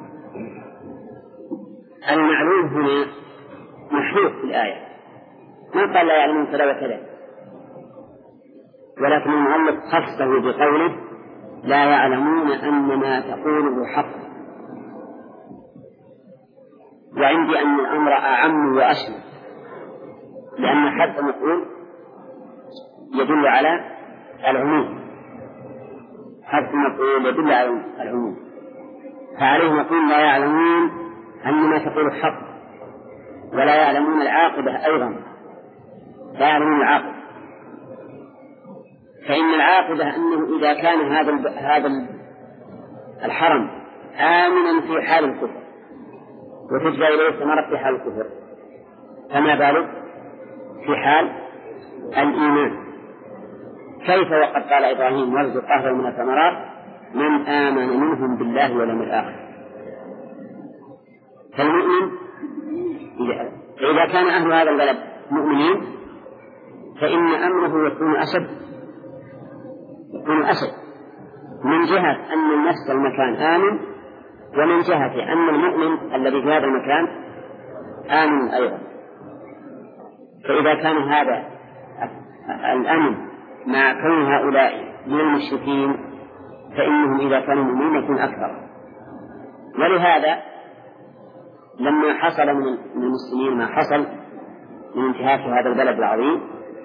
المعلوم هنا محذوف في الآية، ما قال لا يعلمون كذا وكذا، ولكن المؤلف خصه بقوله لا يعلمون أن ما تقوله حق. وعندي أن الأمر أعم وأشمل، لأن حد مفعول يدل على العموم، حد مفعول يدل على العموم، فعليه نقول لا يعلمون أن ما تقوله حق، ولا يعلمون العاقبة أيضا، لا يعلمون العاقبة. فإن العاقبة أنه إذا كان هذا الحرم آمنا في حال الكفر وتجبى إليه الثمرة في حال الكفر، فما بالك في حال الإيمان؟ كيف وقد قال إبراهيم وارزق أهله من الثمرات من آمن منهم بالله واليوم الآخر. فالمؤمن إذا كان أهل هذا البلد مؤمنين فإن أمره يكون أشد من جهة أن نفس المكان آمن، ومن جهة أن المؤمن الذي في هذا المكان آمن أيضا. فإذا كان هذا الأمن مع كون هؤلاء من المشركين فإنهم إذا كانوا مؤمنين يكون أكثر. ولهذا لما حصل من المسلمين ما حصل من انتهاك هذا البلد العظيم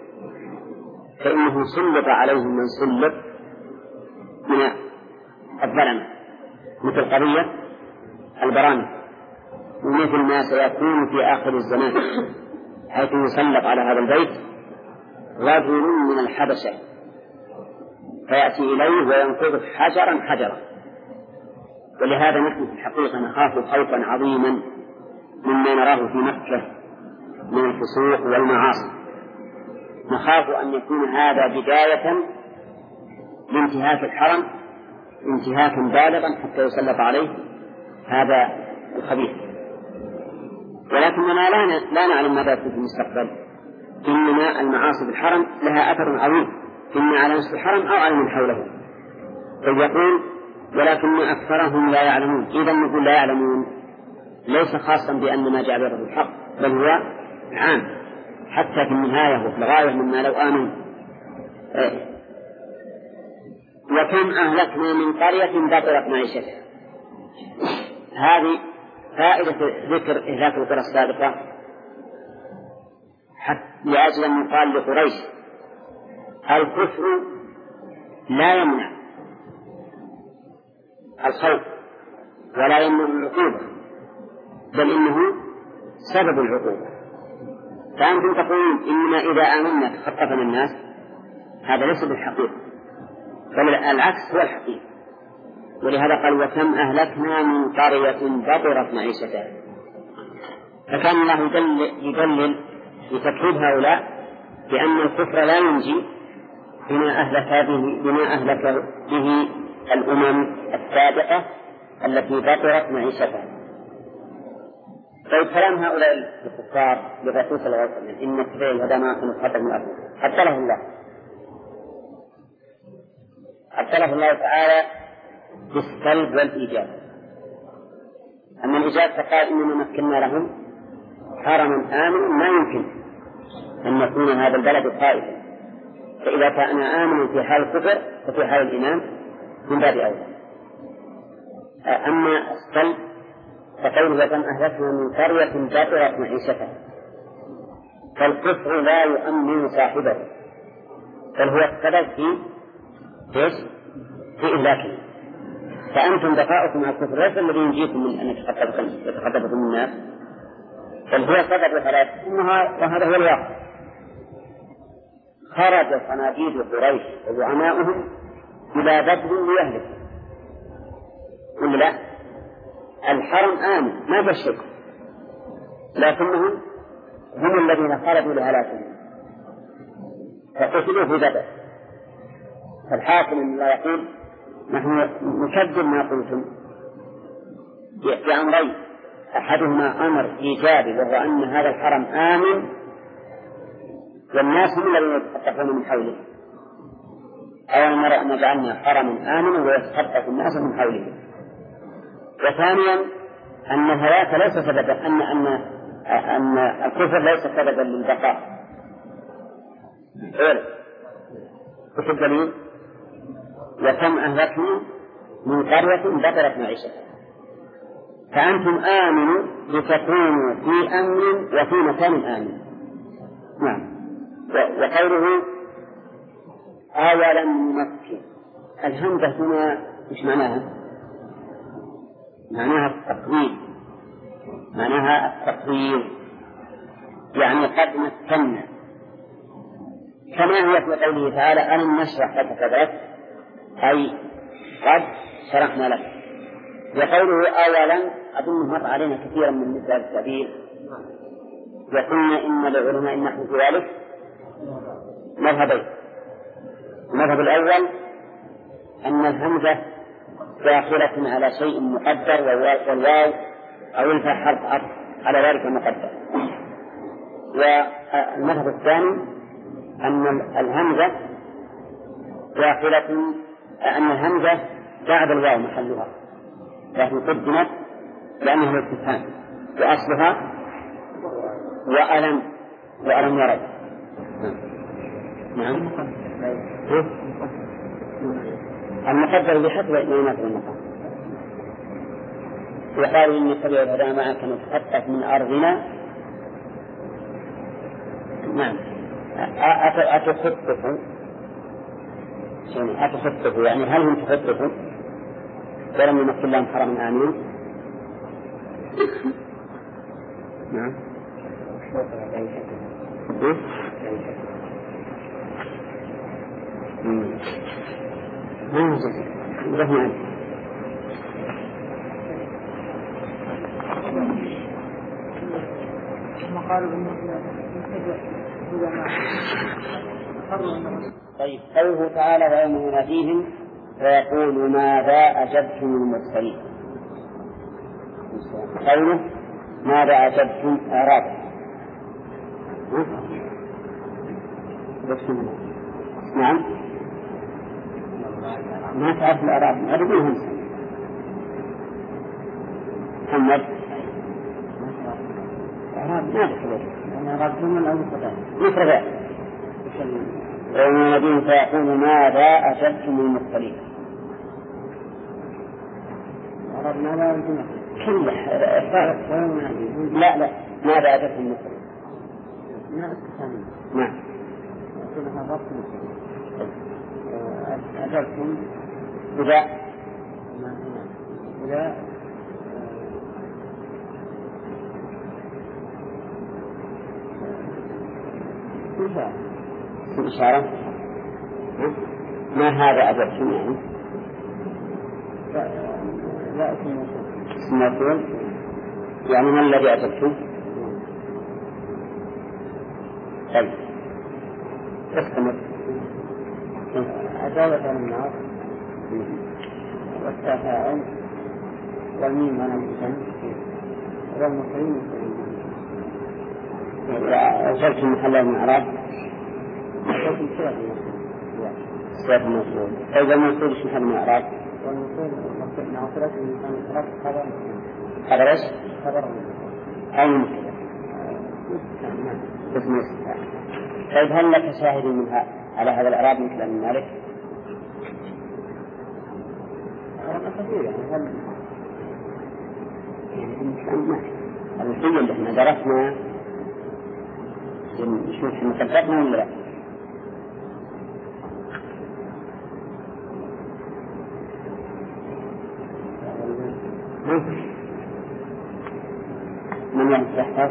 فإنه سلط عليهم من سلط من الظلم، مثل قضية البرامج، ومثل ما سيكون في آخر الزمان، حيث يسلط على هذا البيت رجل من الحبشة فيأتي إليه وينقض حجرا. ولهذا نحن في الحقيقة نخاف خوفا عظيما مما نراه في مكة من الفسوق والمعاصي. نخاف أن يكون هذا بداية لانتهاك الحرم انتهاكا بالغا حتى يسلط عليه هذا الخبيث. ولكننا لا نعلم ماذا يكون في المستقبل، إنما المعاصي بالحرم لها أثر عظيم إما على نفس الحرم أو على من حوله. فيقول ولكن أكثرهم لا يعلمون. إذا نقول لا يعلمون ليس خاصا بأن ما جاء به الحق، بل هو عام حتى في النهاية وفي الغاية مما لو آمن. وكم أهلكنا من قرية بطرت معيشتها. هذه فائدة ذكر إهلاك القرى السابقة لأجل أن يقال لقريش الكفر لا يمنع الخوف ولا يمنع العقوبة، بل إنه سبب العقوبة. فأنتم تقولون إننا إذا آمنا تخطفنا الناس، هذا ليس بالحقيقة بل العكس هو الحقيقة. ولهذا قال وكم أهلكنا من قرية بطرت معيشتها. فكان الله يدلل لتكذيب هؤلاء بأن الكفر لا ينجي بما أهلك به الأمم السابقة التي بطرت معيشتها. طيب كلام هؤلاء الكفار للرسول صلى الله عليه وسلم إن اتباع الهدى ما كانوا خطر من الأرض أبطله الله تعالى بالسلب والإيجاب. أما الإيجاب فقال إننا مكنا لهم حرما آمنا ما يمكن أن يكون هذا البلد خائفا، فإذا كان آمنا في حال الكفر ففي حال الإيمان من باب أولى. أما السلب فقوله وكم أهلكنا من قرية بطرت معيشتها، فالكفر لا يؤمن صاحبه بل هو السبب في إهلاكه. فأنتم بقاؤكم على الكفر ليس الذي ينجيكم من أن يتخطفكم الناس، بل هو سبب هلاككم، وهذا هو الواقع. خرج صناديد قريش وزعماؤهم إلى بدر ليهلكوا. قل لا، الحرم آمن ما بشك، لكنهم هم الذين خرجوا لهلاكهم فقتلوا في بدر. فالحاكم أن الله يقول نحن نكذب ما قلتم بأمرين، أحدهما أمر إيجابي وهو أن هذا الحرم آمن والناس هم الذين يتخطفون من حوله. أول مرة أن جعلنا حرما آمنا ويتخطف الناس من حوله. وثانيا أن الهلاك ليس سببا، أن الكفر ليس سببا للبقاء. وش الدليل؟ وكم أهلكنا من قرية بطرت معيشتها. فأنتم آمنوا لتكونوا في أمن وفي مكان آمن. نعم. وقوله أولا نمكن، الهمزة هنا مش معناها؟ معناها التقويم، يعني قد مكنا، كما هي في قوله تعالى ألم نشرح لك صدرك، أي قد شرحنا لك. وقوله أولا أظن مر علينا كثيرا من مثل التعبير، وقلنا إن لعلماء النحو في ذلك مذهبين. المذهب الأول أن الهمزة داخلة على شيء مقدر والواو أو الفاء حرف عطف على ذلك المقدر. والمذهب الثاني أن الهمزة داخلة، أن الهمزة بعد الواو محلها، لكن قدمت لأنها الاستفهام، وأصلها وألم يرد. نعم. المقدر بحسب ما في المقام. وقالوا إن اتبع الهدى معك نتخطف من أرضنا. نعم. أتخطفوا يعني هل هم تخطفوا ولم يمثل لهم حرم آمين؟ نعم. ما يوجد رهنا طيب قوله تعالى ويوم يناديهم فيقول ماذا أجبتم المرسلين. قوله ماذا أجبتم إعراب نعم ما تعرف الإعراب أرجوهم محمد إعراب ما تحضر إعراب جمل أو مفردات يوم يناديهم فيقول ماذا أجبتم المرسلين. إعراب ماذا الجمل كله لا ماذا أجبتم المرسلين. نعم أجبتم إذا إشارة ما هذا أجبتم يعني لا اسم موصول يعني ما الذي أجبتم. طيب استمر. أجابة النار والتفاعل والميم على الإنسان والمصرين أجبتم محل من الإعراب أجابة صيغة الموصول. فإذا الموصول ايش محل من الإعراب؟ والمصرين ناصرة الإنسان خبر خبر ايش؟ خبر أي مبتدأ اسم الاستفهام. طيب هل لك شاهد منها على هذا الإعراب مثل ابن مالك؟ الوحيد اللي احنا درسنا نشوف احنا صدقنا ولا لا. من يحفظ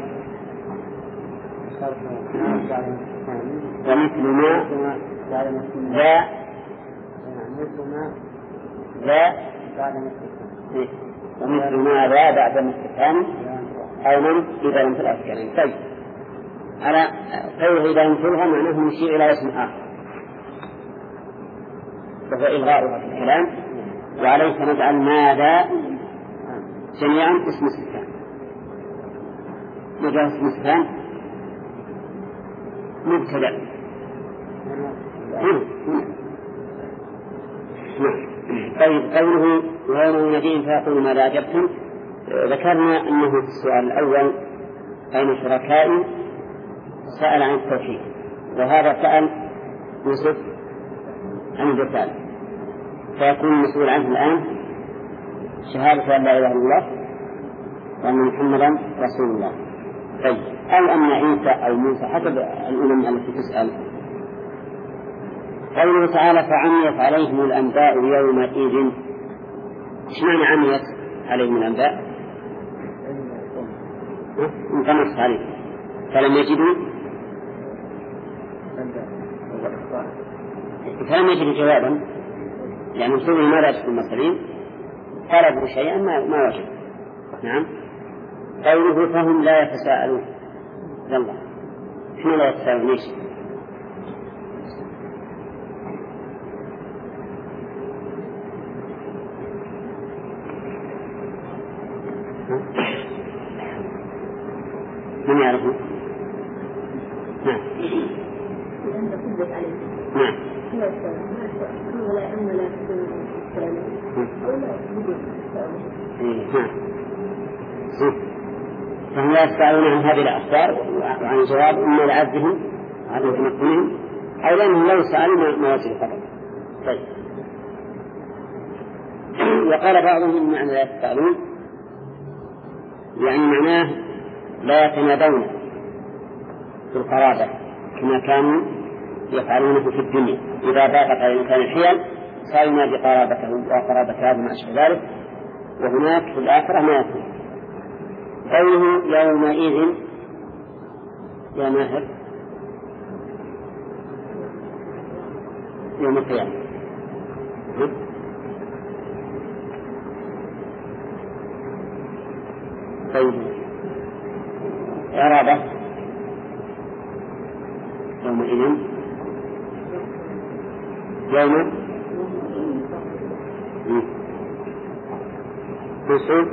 ومثل ما ذا ومثل ما ذا بعد الاستفهام أو من إذا لم تلأ الكلام. طيب على قوله إذا لم تلها معناه نشير إلى اسم آخر وهو إلغاؤها في الكلام وعليه نجعل ماذا جميعا اسم استفهام. مجال اسم استفهام مبتدأ. طيب قوله ويوم يناديهم فيقول ماذا أجبتم. ذكرنا أنه في السؤال الأول أين شركائي سأل عن التوحيد وهذا سأل يوسف عن الرسالة فيكون المسؤول عنه الآن شهادة أن لا إله إلا الله وأن محمدا رسول الله. طيب أو أن عيسى أو موسى حسب الأمم التي تسأل. قوله تعالى فعميت عليهم الأنباء يومئذ. إيش معنى عميت عليهم الأنباء؟ انطمس عليهم فلم يجدوا جوابا يعني سئلوا ماذا أجبتم المرسلين طلبوا شيئا ما وجدوا. نعم. قوله فهم لا يتساءلون. يلا شنو لا يتساءلون ليش؟ من يعرفه؟ نعم نعم فهم لا يستعلون عن هذه الأخبار وعن الجواب إما لعزهم عدم تمكنهم أو لأنهم لا يسألون ما وجه الخبر. طيب وقال بعضهم معنى لا يستعلون يعني معناه لا يتنادون في القرابة كما كانوا يفعلونه في الدنيا إذا ضاقت على الإنسان الحيل صار ينادي قرابته وقرابة هذا ما أشبه ذلك وهناك في الآخرة ما يكون. قوله يومئذ يا ماهر يوم القيامة. طيب إعرابة يومئذ يوم منصوب.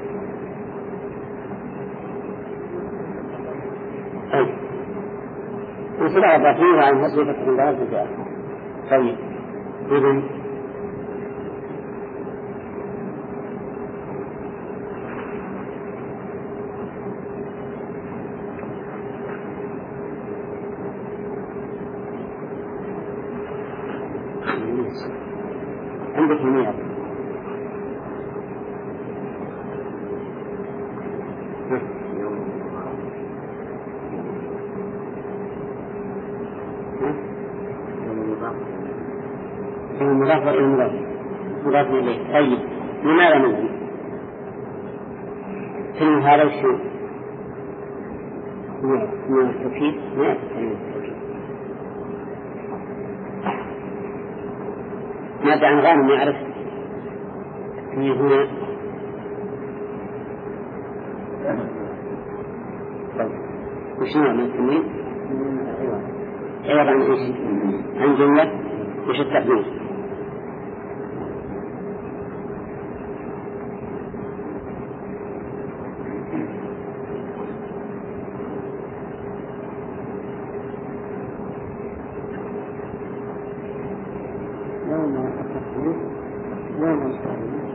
طيب منصوب على الضعفين وعن هذه فتح الله الجزاء. طيب إذن عندك المياه المضاف إلى المضاف مضاف إليه. طيب لماذا نقول كلمة هذا وشو من التوكيد؟ ما التوكيد ماذا عن غانم يعرف أنه هنا وش نوع من التنوين؟ عوض عن إيش؟ عن جملة وش التقدير؟ يوم التقدير يوم الصالح